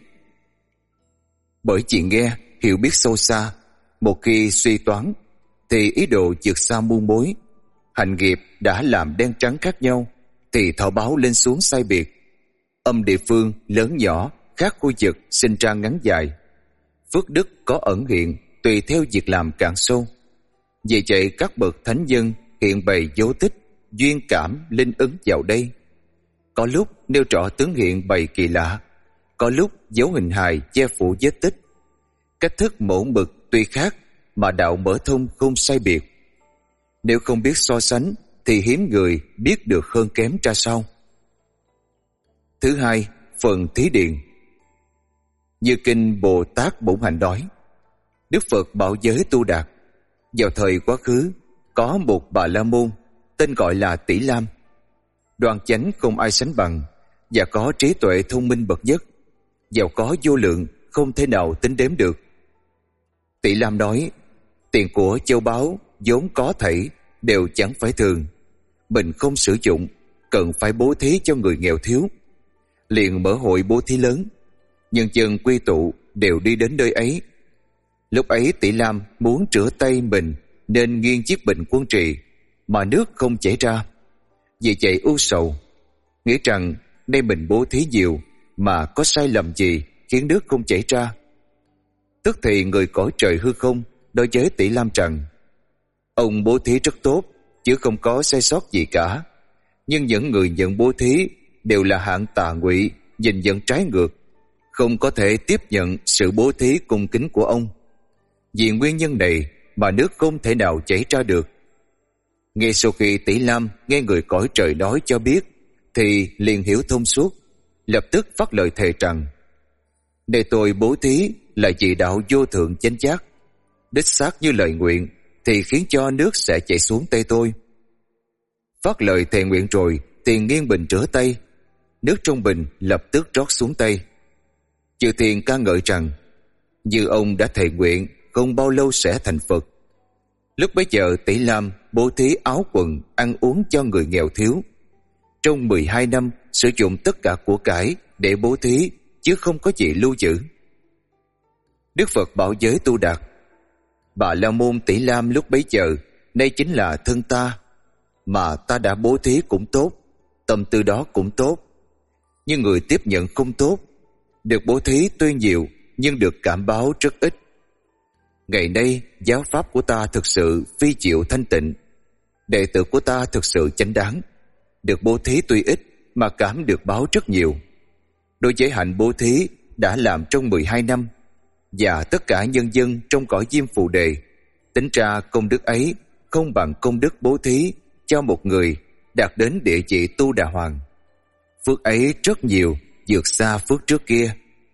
Bởi chị nghe hiểu biết sâu xa, một khi suy toán thì ý đồ vượt xa muôn mối. Hành nghiệp đã làm đen trắng khác nhau thì thọ báo lên xuống sai biệt. Âm địa phương lớn nhỏ khác khu vực sinh ra ngắn dài. Phước đức có ẩn hiện tùy theo việc làm càng sâu. Vì vậy các bậc thánh nhân hiện bày dấu tích, duyên cảm linh ứng vào đây. Có lúc nêu rõ tướng hiện bày kỳ lạ, có lúc dấu hình hài che phủ vết tích. Cách thức mẫu mực tuy khác mà đạo mở thông không sai biệt. Nếu không biết so sánh thì hiếm người biết được hơn kém ra sao. Thứ hai, phần thí điền. Như kinh Bồ Tát Bổn Hạnh nói, Đức Phật bảo giới Tu Đạt, vào thời quá khứ có một Bà La Môn tên gọi là Tỷ Lam, đoan chánh không ai sánh bằng, và có trí tuệ thông minh bậc nhất, giàu có vô lượng không thể nào tính đếm được. Tỷ Lam nói, tiền của châu báu vốn có thảy đều chẳng phải thường, mình không sử dụng, cần phải bố thí cho người nghèo thiếu. Liền mở hội bố thí lớn, nhân dân quy tụ đều đi đến nơi ấy. Lúc ấy Tỷ Lam muốn rửa tay mình nên nghiêng chiếc bình quân trì, mà nước không chảy ra. Vì vậy ưu sầu, nghĩ rằng nay mình bố thí nhiều mà có sai lầm gì khiến nước không chảy ra. Tức thì người cõi trời hư không đối với Tỷ Lam rằng, ông bố thí rất tốt chứ không có sai sót gì cả, nhưng những người nhận bố thí đều là hạng tà ngụy, nhìn nhận trái ngược, không có thể tiếp nhận sự bố thí cung kính của ông. Vì nguyên nhân này mà nước không thể nào chảy ra được. Ngay sau khi Tỷ Lam nghe người cõi trời nói cho biết thì liền hiểu thông suốt, lập tức phát lời thề rằng, để tôi bố thí là vì đạo vô thượng chánh giác, đích xác như lời nguyện thì khiến cho nước sẽ chảy xuống tay tôi. Phát lời thề nguyện rồi thì nghiêng bình rửa tay, nước trong bình lập tức rót xuống tay. Chư thiên ca ngợi rằng, như ông đã thề nguyện không bao lâu sẽ thành Phật. Lúc bấy giờ Tỷ Lam bố thí áo quần, ăn uống cho người nghèo thiếu. Trong mười hai năm sử dụng tất cả của cải để bố thí, chứ không có gì lưu giữ. Đức Phật bảo giới Tu Đạt, Bà La Môn Tỷ Lam lúc bấy giờ nay chính là thân ta, mà ta đã bố thí cũng tốt, tâm tư đó cũng tốt, nhưng người tiếp nhận không tốt. Được bố thí tuy nhiều nhưng được cảm báo rất ít. Ngày nay giáo pháp của ta thực sự phi diệu thanh tịnh, đệ tử của ta thực sự chánh đáng. Được bố thí tuy ít mà cảm được báo rất nhiều. Đối với hạnh bố thí đã làm trong mười hai năm, và tất cả nhân dân trong cõi Diêm Phù Đề, tính ra công đức ấy không bằng công đức bố thí cho một người đạt đến địa vị Tu Đà Hoàng. Phước ấy rất nhiều, vượt xa phước trước kia.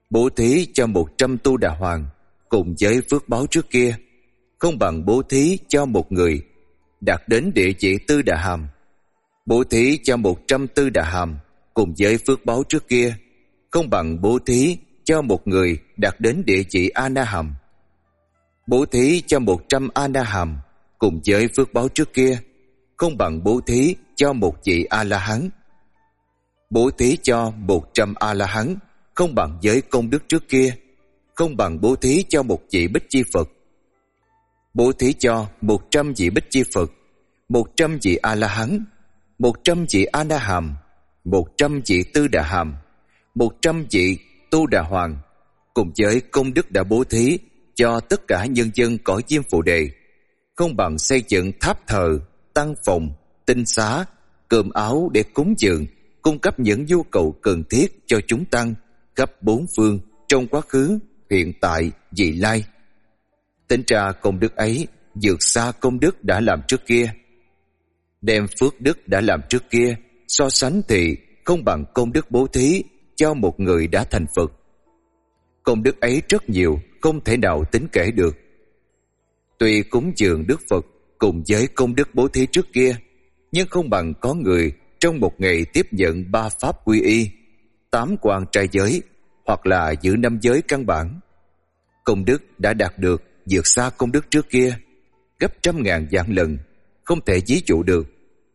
Bố thí cho một trăm tu đà hoàng cùng với phước báo trước kia không bằng bố thí cho một người đạt đến địa vị tư đà hàm. Bố thí cho một trăm tư đà hàm cùng với phước báo trước kia không bằng bố thí cho một người đạt đến địa vị a na hàm. Bố thí cho một trăm a na hàm cùng với phước báo trước kia không bằng bố thí cho một vị a la hán. Bố thí cho một trăm a la hán không bằng với công đức trước kia, không bằng bố thí cho một vị Bích Chi Phật. Bố thí cho một trăm vị Bích Chi Phật, một trăm vị a la hán, một trăm vị a na hàm, một trăm vị tư đà hàm, một trăm vị tu đà hoàng, cùng với công đức đã bố thí cho tất cả nhân dân cõi Diêm Phù Đề, không bằng xây dựng tháp thờ, tăng phòng, tinh xá, cơm áo để cúng dường, cung cấp những nhu cầu cần thiết cho chúng tăng khắp bốn phương trong quá khứ, hiện tại, vị lai. Tính ra công đức ấy vượt xa công đức đã làm trước kia. Đem phước đức đã làm trước kia so sánh thì không bằng công đức bố thí cho một người đã thành Phật. Công đức ấy rất nhiều, không thể nào tính kể được. Tuy cúng dường Đức Phật cùng với công đức bố thí trước kia, nhưng không bằng có người trong một ngày tiếp nhận ba pháp quy y, tám quan trai giới hoặc là giữ năm giới căn bản. Công đức đã đạt được vượt xa công đức trước kia gấp trăm ngàn vạn lần, không thể ví dụ được.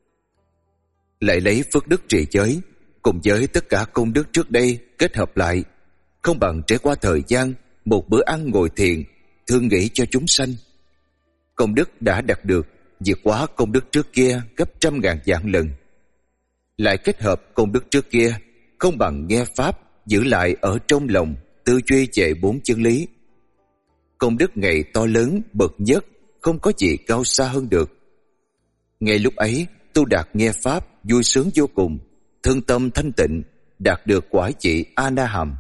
Lại lấy phước đức trì giới cùng với tất cả công đức trước đây kết hợp lại, không bằng trải qua thời gian một bữa ăn ngồi thiền thương nghĩ cho chúng sanh. Công đức đã đạt được vượt quá công đức trước kia gấp trăm ngàn vạn lần. Lại kết hợp công đức trước kia không bằng nghe pháp giữ lại ở trong lòng, tư duy về bốn chân lý. Công đức ngày to lớn bậc nhất, không có gì cao xa hơn được. Ngay lúc ấy tu đạt nghe pháp vui sướng vô cùng, thân tâm thanh tịnh, đạt được quả vị a na hàm.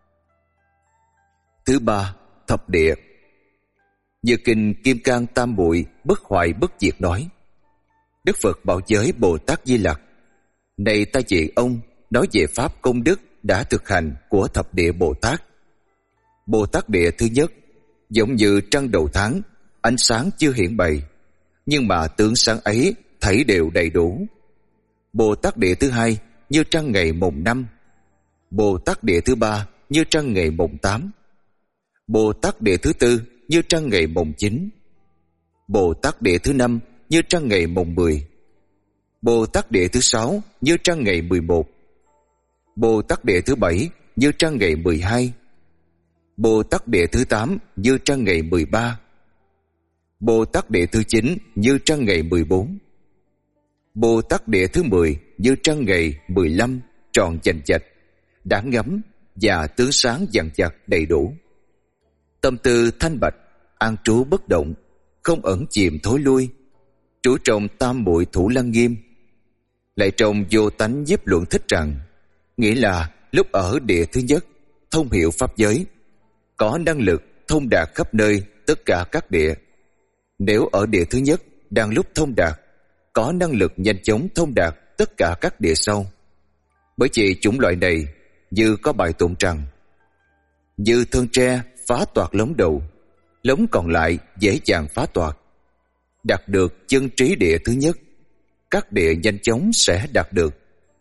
Thứ ba, thập địa. Như kinh Kim Cang Tam Muội Bất Hoại Bất Diệt nói, Đức Phật bảo giới Bồ Tát Di Lặc: này ta vị ông nói về pháp công đức đã thực hành của thập địa Bồ Tát. Bồ Tát địa thứ nhất giống như trăng đầu tháng, ánh sáng chưa hiển bày, nhưng mà tướng sáng ấy thảy đều đầy đủ. Bồ Tát địa thứ hai như trăng ngày mùng năm. Bồ Tát địa thứ ba như trăng ngày mùng tám. Bồ Tát địa thứ tư như trăng ngày mùng chín. Bồ Tát địa thứ năm như trăng ngày mùng mười. Bồ Tát địa thứ sáu như trăng ngày mười một. Bồ Tát địa thứ bảy như trăng ngày mười hai. Bồ Tát địa thứ tám như trăng ngày mười ba. Bồ Tát địa thứ chín như trăng ngày mười bốn. Bồ Tát địa thứ mười như trăng ngày mười lăm, tròn chành chạch, đáng ngắm và tướng sáng vàng vặt đầy đủ. Tâm tư thanh bạch, an trú bất động, không ẩn chìm thối lui, trú trong tam muội thủ lăng nghiêm. Lại trong vô tánh nhiếp luận thích rằng, nghĩa là lúc ở địa thứ nhất thông hiểu pháp giới, có năng lực thông đạt khắp nơi tất cả các địa. Nếu ở địa thứ nhất đang lúc thông đạt, có năng lực nhanh chóng thông đạt tất cả các địa sau. Bởi vì chủng loại này như có bài tụng rằng: như thân tre phá toạc lống đầu, lống còn lại dễ dàng phá toạc. Đạt được chân trí địa thứ nhất, các địa nhanh chóng sẽ đạt được.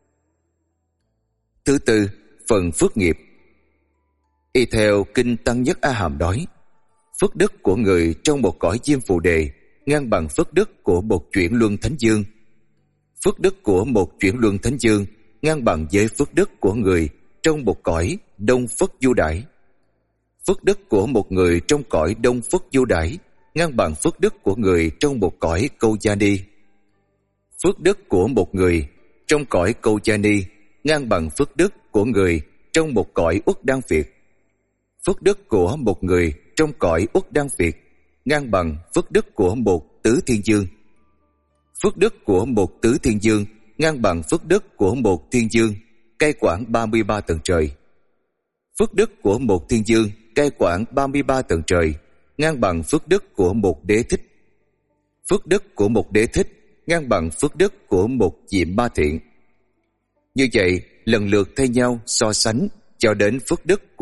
Thứ tư, phần phước nghiệp. Y theo kinh Tăng Nhất A Hàm nói, phước đức của người trong một cõi Diêm Phù Đề ngang bằng phước đức của một chuyển luân thánh dương. Phước đức của một chuyển luân thánh dương ngang bằng với phước đức của người trong một cõi Đông Phất Du Đãi. Phước đức của một người trong cõi Đông Phất Du Đãi ngang bằng phước đức của người trong một cõi Câu Gia Ni. Phước đức của một người trong cõi Câu Gia Ni ngang bằng phước đức của người trong một cõi Uất Đan Việt. Phước đức của một người trong cõi Uất Đan Việt ngang bằng phước đức của một Tứ Thiên Dương. Phước đức của một Tứ Thiên Dương ngang bằng phước đức của một Thiên Dương cai quản ba mươi ba tầng trời. Phước đức của một Thiên Dương cai quản ba mươi ba tầng trời ngang bằng phước đức của một Đế Thích. Phước đức của một Đế Thích ngang bằng phước đức của một Diệm Ba Thiện. Như vậy lần lượt thay nhau so sánh cho đến phước đức của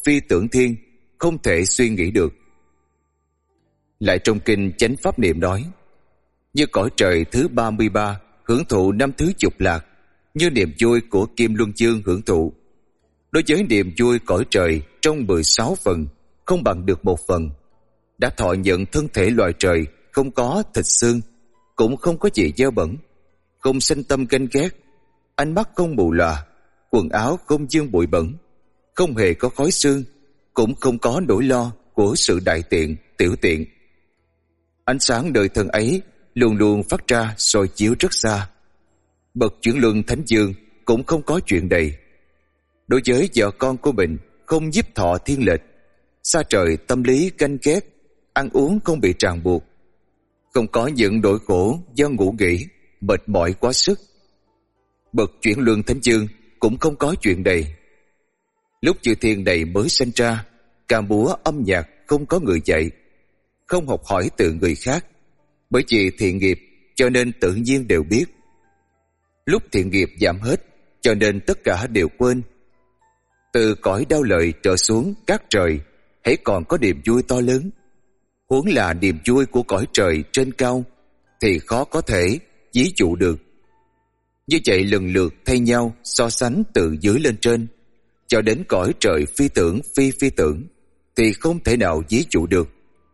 phi tưởng thiên, không thể suy nghĩ được. Lại trong kinh Chánh Pháp Niệm nói, như cõi trời thứ ba mươi ba hưởng thụ năm thứ dục lạc, như niềm vui của Kim Luân Dương hưởng thụ. Đối với niềm vui cõi trời trong mười sáu phần, không bằng được một phần. Đã thọ nhận thân thể loài trời, không có thịt xương, cũng không có gì dơ bẩn, không sanh tâm ganh ghét, ánh mắt không mù lòa, quần áo không dương bụi bẩn, không hề có khói xương, cũng không có nỗi lo của sự đại tiện, tiểu tiện. Ánh sáng đời thần ấy luôn luôn phát ra soi chiếu rất xa. Bậc chuyển luân thánh dương cũng không có chuyện này. Đối với vợ con của mình không giúp thọ thiên lệch, xa trời tâm lý ganh ghét, ăn uống không bị ràng buộc, không có những nỗi khổ do ngủ nghỉ, mệt mỏi quá sức. Bậc chuyển luân thánh dương cũng không có chuyện này. Lúc chư thiên này mới sinh ra, ca múa âm nhạc không có người dạy, không học hỏi từ người khác, bởi vì thiện nghiệp cho nên tự nhiên đều biết. Lúc thiện nghiệp giảm hết, cho nên tất cả đều quên. Từ cõi đau lợi trở xuống các trời, hãy còn có niềm vui to lớn. Huống là niềm vui của cõi trời trên cao, thì khó có thể ví dụ được. Như vậy lần lượt thay nhau so sánh từ dưới lên trên, cho đến cõi trời phi tưởng phi phi tưởng, thì không thể nào ví dụ được.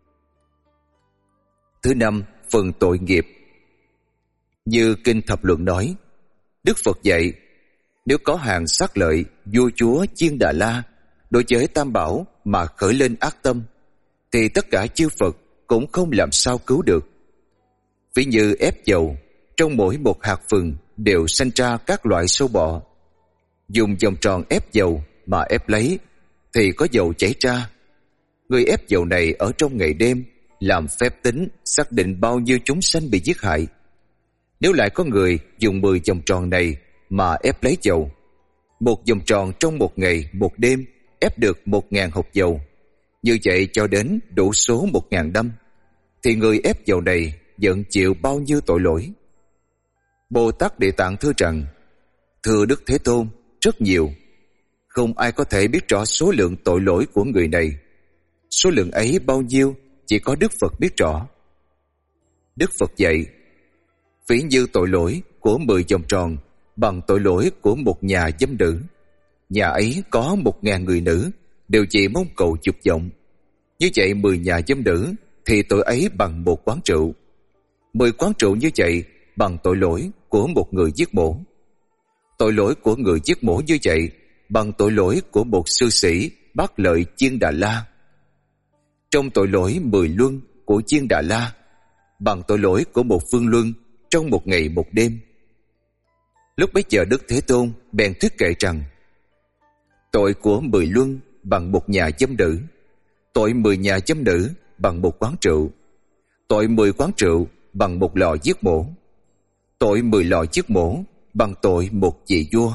Thứ năm, phần tội nghiệp. Như Kinh Thập Luận nói, Đức Phật dạy, nếu có hàng sát lợi, vua chúa Chiên Đà La đối với Tam Bảo mà khởi lên ác tâm, thì tất cả chư Phật cũng không làm sao cứu được. Ví như ép dầu, trong mỗi một hạt vừng đều sanh ra các loại sâu bọ. Dùng vòng tròn ép dầu mà ép lấy, thì có dầu chảy ra. Người ép dầu này ở trong ngày đêm, làm phép tính xác định bao nhiêu chúng sanh bị giết hại. Nếu lại có người dùng mười vòng tròn này mà ép lấy dầu, một vòng tròn trong một ngày một đêm ép được một ngàn hộp dầu, như vậy cho đến đủ số một ngàn năm, thì người ép dầu này vẫn chịu bao nhiêu tội lỗi. Bồ Tát Địa Tạng thưa rằng, thưa Đức Thế Tôn, rất nhiều. Không ai có thể biết rõ số lượng tội lỗi của người này. Số lượng ấy bao nhiêu chỉ có Đức Phật biết rõ. Đức Phật dạy, ví như tội lỗi của mười vòng tròn bằng tội lỗi của một nhà dâm nữ. Nhà ấy có một ngàn người nữ, đều chỉ mong cầu dục vọng. Như vậy mười nhà dâm nữ thì tội ấy bằng một quán rượu. Mười quán rượu như vậy bằng tội lỗi của một người giết mổ. Tội lỗi của người giết mổ như vậy bằng tội lỗi của một sư sĩ Bát Lợi Chiên Đà La. Trong tội lỗi mười luân của Chiên Đà La bằng tội lỗi của một phương luân trong một ngày một đêm. Lúc bấy giờ Đức Thế Tôn bèn thuyết kệ rằng, tội của mười luân bằng một nhà dâm nữ, tội mười nhà dâm nữ bằng một quán rượu, tội mười quán rượu bằng một lò giết mổ, tội mười lò giết mổ bằng tội một vị vua.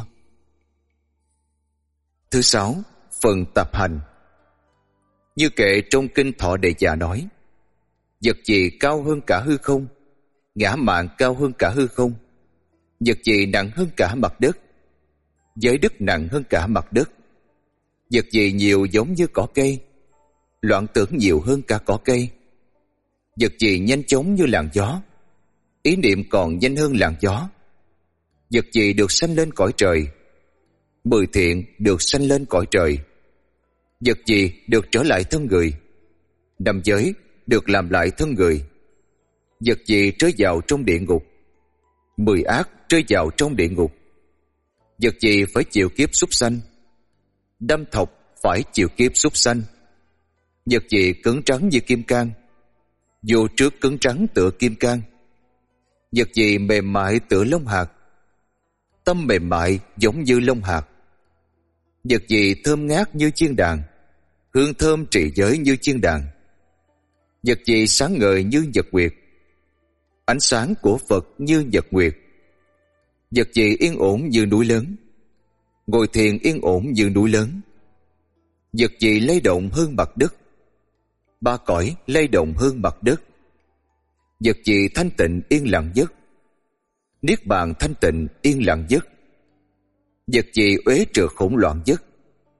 Thứ sáu, phần tập hành. Như kệ trong Kinh Thọ Đề Già nói, vật gì cao hơn cả hư không, ngã mạn cao hơn cả hư không, vật gì nặng hơn cả mặt đất, giới đức nặng hơn cả mặt đất, vật gì nhiều giống như cỏ cây, loạn tưởng nhiều hơn cả cỏ cây, vật gì nhanh chóng như làn gió, ý niệm còn nhanh hơn làn gió, vật gì được sanh lên cõi trời, mười thiện được sanh lên cõi trời, vật gì được trở lại thân người, năm giới được làm lại thân người, vật gì rơi vào trong địa ngục, mười ác rơi vào trong địa ngục, vật gì phải chịu kiếp súc sanh, đâm thọc phải chịu kiếp súc sanh, vật gì cứng trắng như kim cang, vô trước cứng trắng tựa kim cang, vật gì mềm mại tựa lông hạt, tâm mềm mại giống như lông hạt, vật gì thơm ngát như chiên đàn, hương thơm trì giới như chiên đàn, vật gì sáng ngời như nhật nguyệt, ánh sáng của Phật như nhật nguyệt, vật gì yên ổn như núi lớn, ngồi thiền yên ổn như núi lớn, vật gì lay động hơn mặt đất, ba cõi lay động hơn mặt đất, vật gì thanh tịnh yên lặng giấc, niết bàn thanh tịnh yên lặng giấc, vật gì uế trượt hỗn loạn giấc,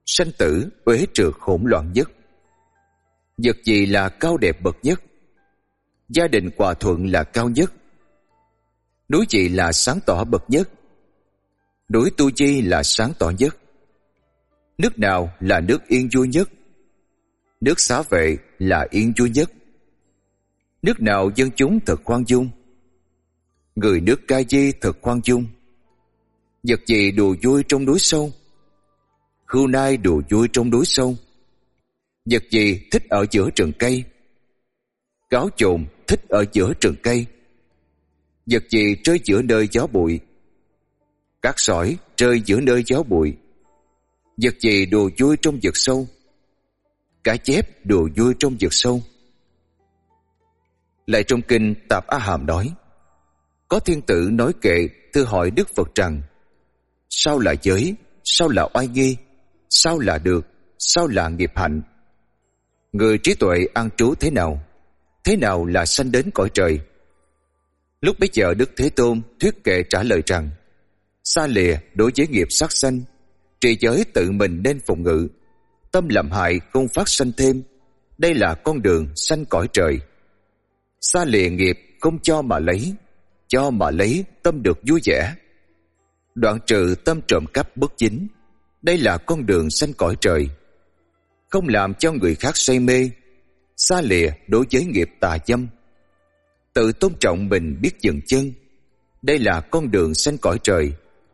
sanh tử uế trượt hỗn loạn nhất. Vật gì là cao đẹp bậc nhất? Gia đình hòa thuận là cao nhất. Núi gì là sáng tỏ bậc nhất? Núi Tu Di là sáng tỏ nhất. Nước nào là nước yên vui nhất? Nước Xá Vệ là yên vui nhất. Nước nào dân chúng thật khoan dung? Người nước Ca Di thật khoan dung. Vật gì đùa vui trong núi sâu? Hươu nai đùa vui trong núi sâu. Vật gì thích ở giữa rừng cây? Cáo chồn thích ở giữa rừng cây. Vật gì rơi giữa nơi gió bụi? Cát sỏi rơi giữa nơi gió bụi. Vật gì đùa vui trong vực sâu? Cá chép đùa vui trong vực sâu. Lại trong kinh Tạp A Hàm nói, có thiên tử nói kệ thưa hỏi Đức Phật rằng, sao là giới, sao là oai nghi, sao là được, sao là nghiệp hạnh? Người trí tuệ an trú thế nào? Thế nào là sanh đến cõi trời? Lúc bấy giờ Đức Thế Tôn thuyết kệ trả lời rằng, xa lìa đối với nghiệp sát sanh, trì giới tự mình nên phụng ngự, tâm làm hại không phát sanh thêm, đây là con đường sanh cõi trời. Xa lìa nghiệp không cho mà lấy, cho mà lấy tâm được vui vẻ. Đoạn trừ tâm trộm cắp bất chính, đây là con đường sanh cõi trời. Không làm cho người khác say mê, xa lìa đối với nghiệp tà dâm. Tự tôn trọng mình biết dừng chân, đây là con đường sanh cõi trời.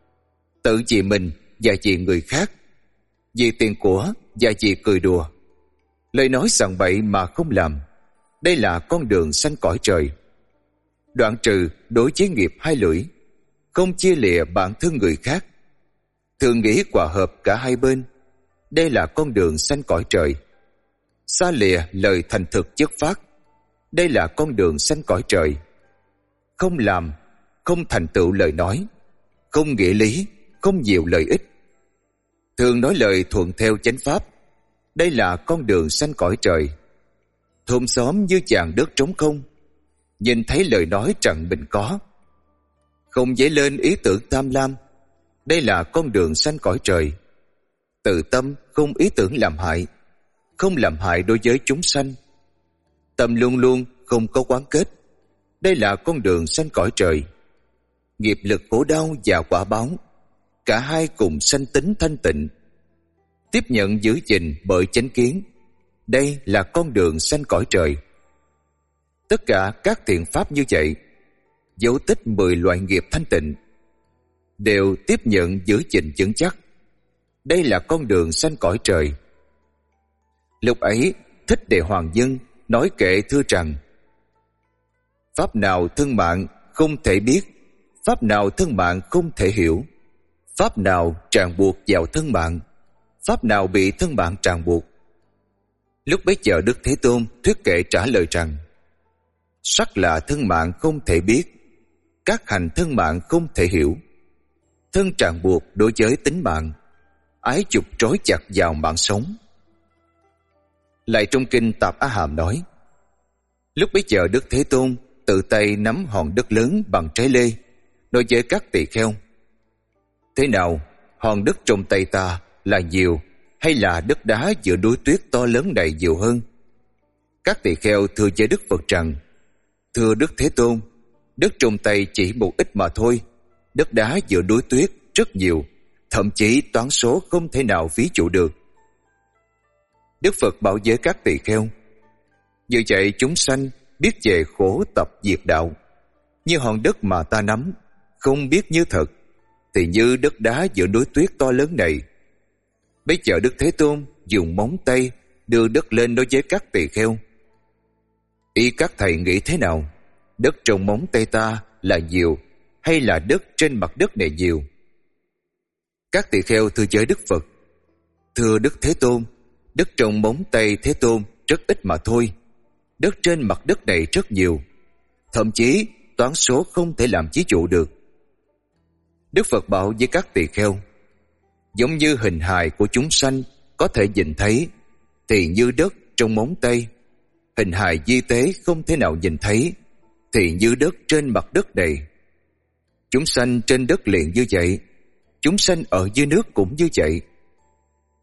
Tự vì mình và vì người khác, vì tiền của và vì cười đùa, lời nói sằng bậy mà không làm, đây là con đường sanh cõi trời. Đoạn trừ đối với nghiệp hai lưỡi, không chia lìa bản thân người khác, thường nghĩ hòa hợp cả hai bên, đây là con đường sanh cõi trời. Xa lìa lời thành thực chất phát, đây là con đường sanh cõi trời. Không làm, không thành tựu lời nói, không nghĩa lý, không nhiều lợi ích, thường nói lời thuận theo chánh pháp, đây là con đường sanh cõi trời. Thôn xóm như chàng đất trống không, nhìn thấy lời nói rằng mình có, không dấy lên ý tưởng tham lam, đây là con đường sanh cõi trời. Tự tâm không ý tưởng làm hại, không làm hại đối với chúng sanh, tâm luôn luôn không có quán kết, đây là con đường sanh cõi trời. Nghiệp lực khổ đau và quả báo, cả hai cùng sanh tính thanh tịnh, tiếp nhận giữ gìn bởi chánh kiến, đây là con đường sanh cõi trời. Tất cả các thiện pháp như vậy, dấu tích mười loại nghiệp thanh tịnh, đều tiếp nhận giữ gìn vững chắc, đây là con đường sanh cõi trời. Lúc ấy Thích Đề Hoàng Dân nói kệ thưa rằng, pháp nào thân mạng không thể biết, pháp nào thân mạng không thể hiểu, pháp nào ràng buộc vào thân mạng, pháp nào bị thân mạng ràng buộc. Lúc bấy giờ Đức Thế Tôn thuyết kệ trả lời rằng, sắc là thân mạng không thể biết, các hành thân mạng không thể hiểu, thân ràng buộc đối với tính mạng, ái dục trói chặt vào mạng sống. Lại trong kinh Tạp A Hàm nói, lúc bấy giờ Đức Thế Tôn tự tay nắm hòn đất lớn bằng trái lê, nói với các tỳ kheo, thế nào, hòn đất trong tay ta là nhiều hay là đất đá giữa núi tuyết to lớn này nhiều hơn? Các tỳ kheo thưa với Đức Phật rằng, thưa Đức Thế Tôn, đất trong tay chỉ một ít mà thôi, đất đá giữa núi tuyết rất nhiều, thậm chí toán số không thể nào ví dụ được. Đức Phật bảo với các tỳ kheo, như vậy chúng sanh biết về khổ tập diệt đạo, như hòn đất mà ta nắm, không biết như thật, thì như đất đá giữa núi tuyết to lớn này. Bây giờ Đức Thế Tôn dùng móng tay đưa đất lên đối với các tỳ kheo. Ý các thầy nghĩ thế nào? Đất trong móng tay ta là nhiều hay là đất trên mặt đất này nhiều? Các tỳ kheo thưa với Đức Phật, thưa Đức Thế Tôn, đất trong móng tay Thế Tôn rất ít mà thôi, đất trên mặt đất này rất nhiều, thậm chí toán số không thể làm ví dụ được. Đức Phật bảo với các tỳ kheo, giống như hình hài của chúng sanh có thể nhìn thấy, thì như đất trong móng tay, hình hài di tế không thể nào nhìn thấy, thì như đất trên mặt đất này. Chúng sanh trên đất liền như vậy, chúng sanh ở dưới nước cũng như vậy.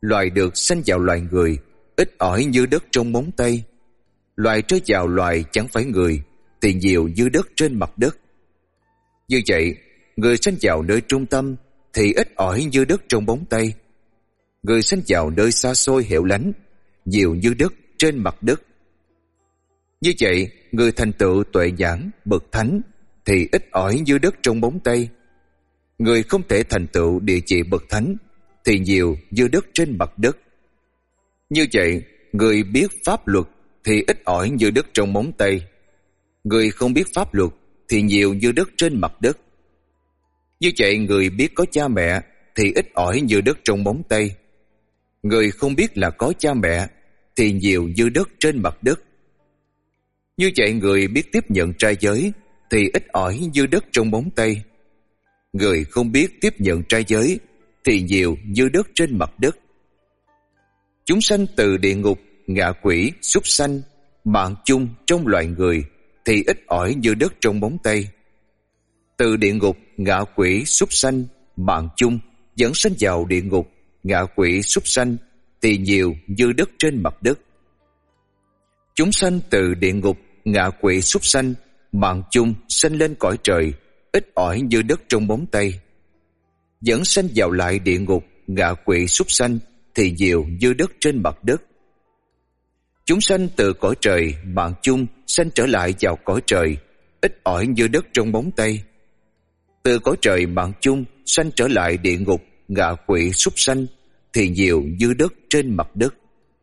Loài được sanh vào loài người, ít ỏi như đất trong móng tay. Loài trở vào loài chẳng phải người, thì nhiều như đất trên mặt đất. Như vậy, người sanh vào nơi trung tâm thì ít ỏi như đất trong bóng tay. Người sanh vào nơi xa xôi hẻo lánh, nhiều như đất trên mặt đất. Như vậy, người thành tựu tuệ nhãn bậc thánh thì ít ỏi như đất trong bóng tay. Người không thể thành tựu địa chỉ bậc thánh thì nhiều như đất trên mặt đất. Như vậy, người biết pháp luật thì ít ỏi như đất trong móng tay. Người không biết pháp luật thì nhiều như đất trên mặt đất. Như vậy, người biết có cha mẹ thì ít ỏi như đất trong móng tay. Người không biết là có cha mẹ thì nhiều như đất trên mặt đất. Như vậy, người biết tiếp nhận trai giới thì ít ỏi như đất trong móng tay. Người không biết tiếp nhận trai giới thì nhiều như đất trên mặt đất. Chúng sanh từ địa ngục, ngạ quỷ, súc sanh, mạng chung trong loài người thì ít ỏi như đất trong móng tay. Từ địa ngục, ngạ quỷ, súc sanh, mạng chung dẫn sanh vào địa ngục, ngạ quỷ, súc sanh thì nhiều như đất trên mặt đất. Chúng sanh từ địa ngục, ngạ quỷ, súc sanh, mạng chung sanh lên cõi trời, ít ỏi như đất trong móng tay. Dẫn sanh vào lại địa ngục, ngạ quỷ, súc sanh thì nhiều như đất trên mặt đất. Chúng sanh từ cõi trời mạng chung sanh trở lại vào cõi trời, ít ỏi như đất trong móng tay. Từ cõi trời mạng chung sanh trở lại địa ngục, ngạ quỷ, súc sanh thì nhiều như đất trên mặt đất.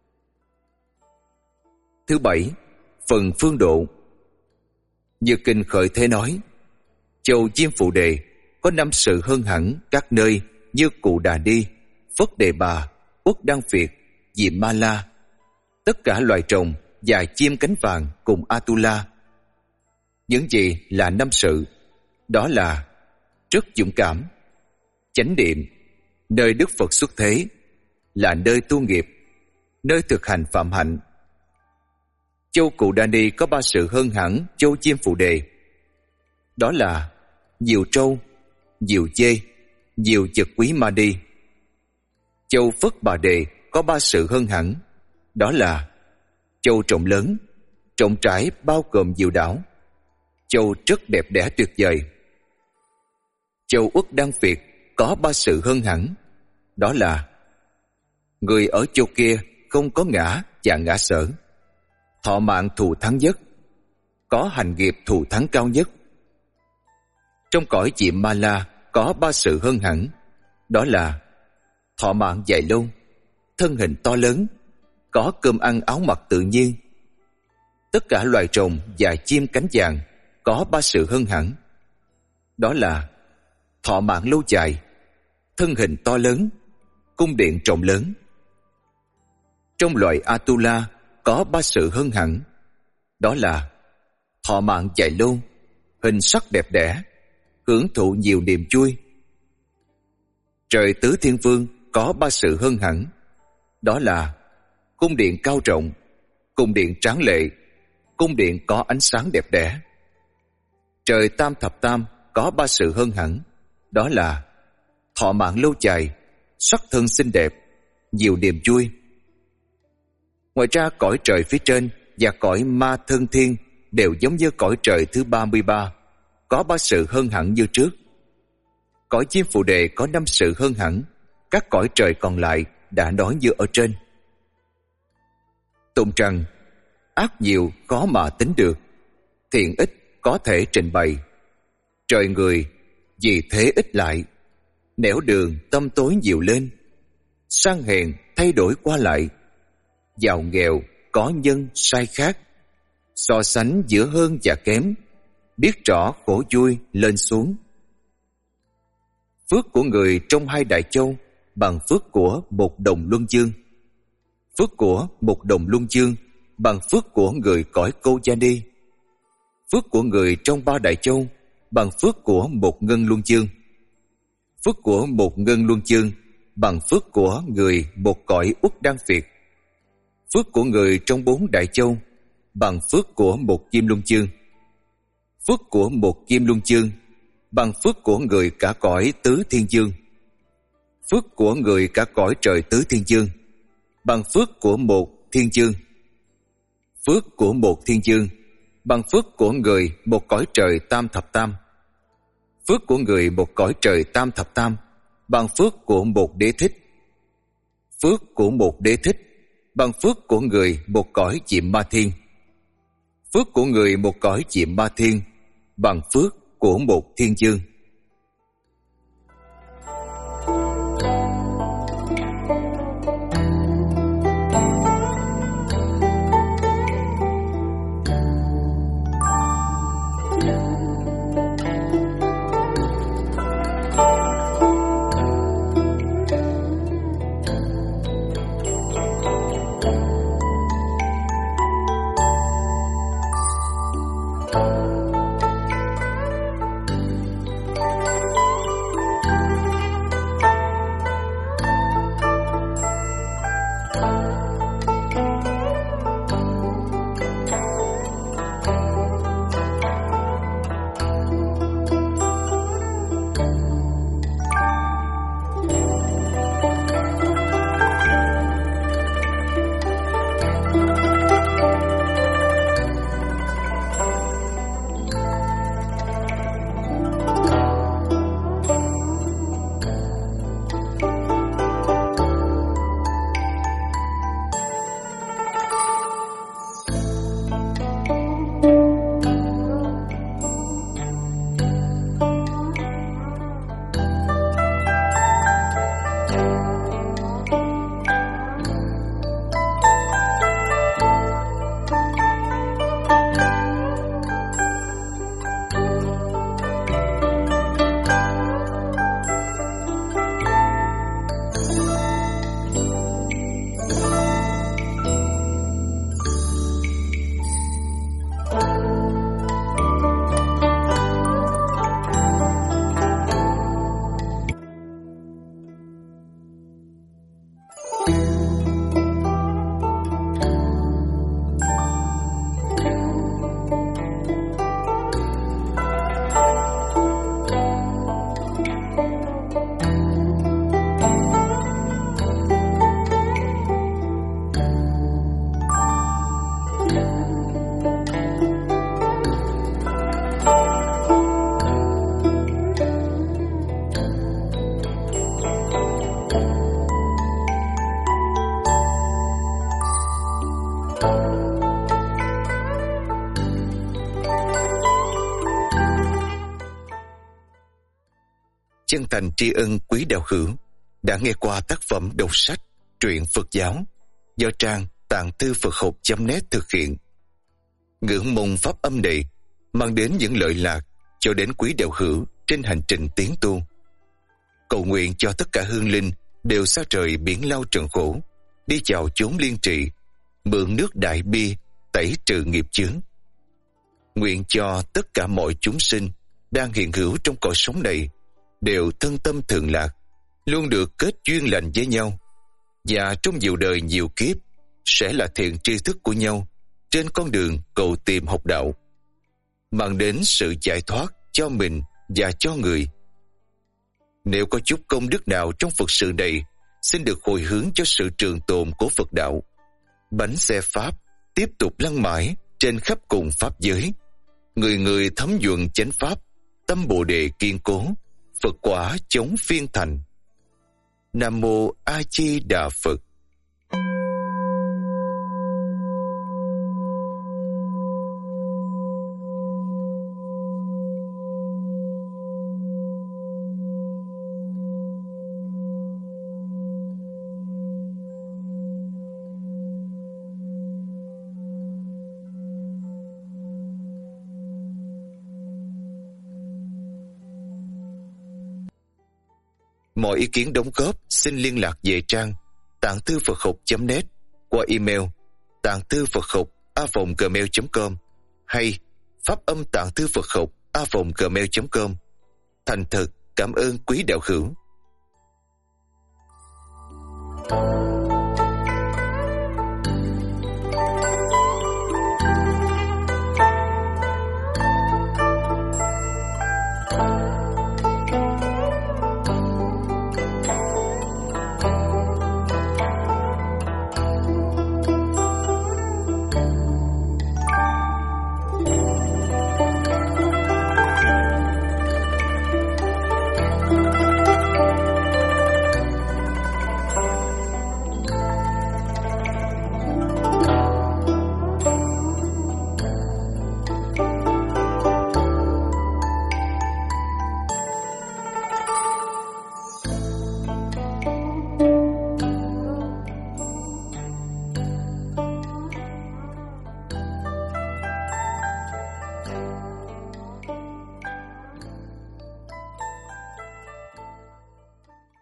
Thứ bảy, phần phương độ. Như kinh Khởi Thế nói, châu Diêm Phù Đề có năm sự hơn hẳn các nơi như Cụ Đà Đi, Phất Đề Bà, Uất Đăng Việt, Diệm Ma La, tất cả loài trồng và chim cánh vàng cùng Atula. Những gì là năm sự? Đó là rất dũng cảm, chánh điện, nơi Đức Phật xuất thế, là nơi tu nghiệp, nơi thực hành phạm hạnh. Châu Cụ Đa Ni có ba sự hơn hẳn châu Diêm Phù Đề. Đó là nhiều trâu, nhiều dê, nhiều vật quý ma đi. Châu Phất Bà Đề có ba sự hơn hẳn. Đó là châu rộng lớn, rộng trải bao gồm nhiều đảo. Châu rất đẹp đẽ tuyệt vời. Châu Uất Đăng Việt có ba sự hơn hẳn. Đó là người ở châu kia không có ngã và ngã sở, thọ mạng thù thắng nhất, có hành nghiệp thù thắng cao nhất. Trong cõi Diệm Ma La có ba sự hơn hẳn. Đó là thọ mạng dài lâu, thân hình to lớn, có cơm ăn áo mặc tự nhiên. Tất cả loài rồng và chim cánh vàng có ba sự hơn hẳn. Đó là thọ mạng lâu dài, thân hình to lớn, cung điện rộng lớn. Trong loài Atula có ba sự hơn hẳn. Đó là thọ mạng dài lâu, hình sắc đẹp đẽ, hưởng thụ nhiều niềm vui. Trời Tứ Thiên Vương có ba sự hơn hẳn. Đó là cung điện cao rộng, cung điện tráng lệ, cung điện có ánh sáng đẹp đẽ. Trời Tam Thập Tam có ba sự hơn hẳn. Đó là thọ mạng lâu dài, sắc thân xinh đẹp, nhiều niềm vui. Ngoài ra, cõi trời phía trên và cõi Ma Thân Thiên đều giống như cõi trời thứ ba mươi ba, có ba sự hơn hẳn như trước. Cõi Diêm Phù Đề có năm sự hơn hẳn. Các cõi trời còn lại đã nói như ở trên. Tụng rằng ác nhiều khó mà tính được, thiện ít có thể trình bày. Trời người vì thế ít lại, nẻo đường tâm tối nhiều lên. Sang hèn thay đổi qua lại, giàu nghèo có nhân sai khác. So sánh giữa hơn và kém, biết rõ khổ vui lên xuống. Phước của người trong hai đại châu bằng phước của một đồng luân dương. Phước của một đồng luân dương bằng phước của người cõi Câu Gia Ni. Phước của người trong ba đại châu bằng phước của một ngân luân dương. Phước của một ngân luân dương bằng phước của người một cõi Uất Đăng Việt. Phước của người trong bốn đại châu bằng phước của một kim luân dương. Phước của một kim luân dương bằng phước của người cả cõi Tứ Thiên Dương. phước của người cả cõi trời tứ thiên dương bằng phước của một thiên dương. Phước của một thiên dương bằng phước của người một cõi trời tam thập tam. Phước của người một cõi trời tam thập tam bằng phước của một đế thích. Phước của một đế thích bằng phước của người một cõi diệm ma thiên. Phước của người một cõi diệm ma thiên bằng phước của một thiên dương. Chân thành tri ân quý đạo hữu đã nghe qua tác phẩm đọc sách truyện Phật giáo do trang Tạng Thư Phật Học chấm net thực hiện. Ngưỡng mong pháp âm này mang đến những lợi lạc cho đến quý đạo hữu trên hành trình tiến tu. Cầu nguyện cho tất cả hương linh đều xa trời biển lao trần khổ, đi vào chốn liên trị, mượn nước đại bi tẩy trừ nghiệp chướng. Nguyện cho tất cả mọi chúng sinh đang hiện hữu trong cõi sống này đều thân tâm thường lạc, luôn được kết duyên lành với nhau, và trong nhiều đời nhiều kiếp sẽ là thiện tri thức của nhau trên con đường cầu tìm học đạo, mang đến sự giải thoát cho mình và cho người. Nếu có chút công đức nào trong Phật sự này, xin được hồi hướng cho sự trường tồn của Phật đạo. Bánh xe Pháp tiếp tục lăn mãi trên khắp cùng Pháp giới. Người người thấm nhuận chánh Pháp, tâm Bồ Đề kiên cố, Phật quả chống phiên thành. Nam Mô A Di Đà Phật. Mọi ý kiến đóng góp xin liên lạc về trang tạng thư Phật học chấm net qua email tạng thư Phật học a còng gmail chấm com hay pháp âm tạng thư Phật học a còng gmail chấm com. Thành thật cảm ơn quý đạo hữu.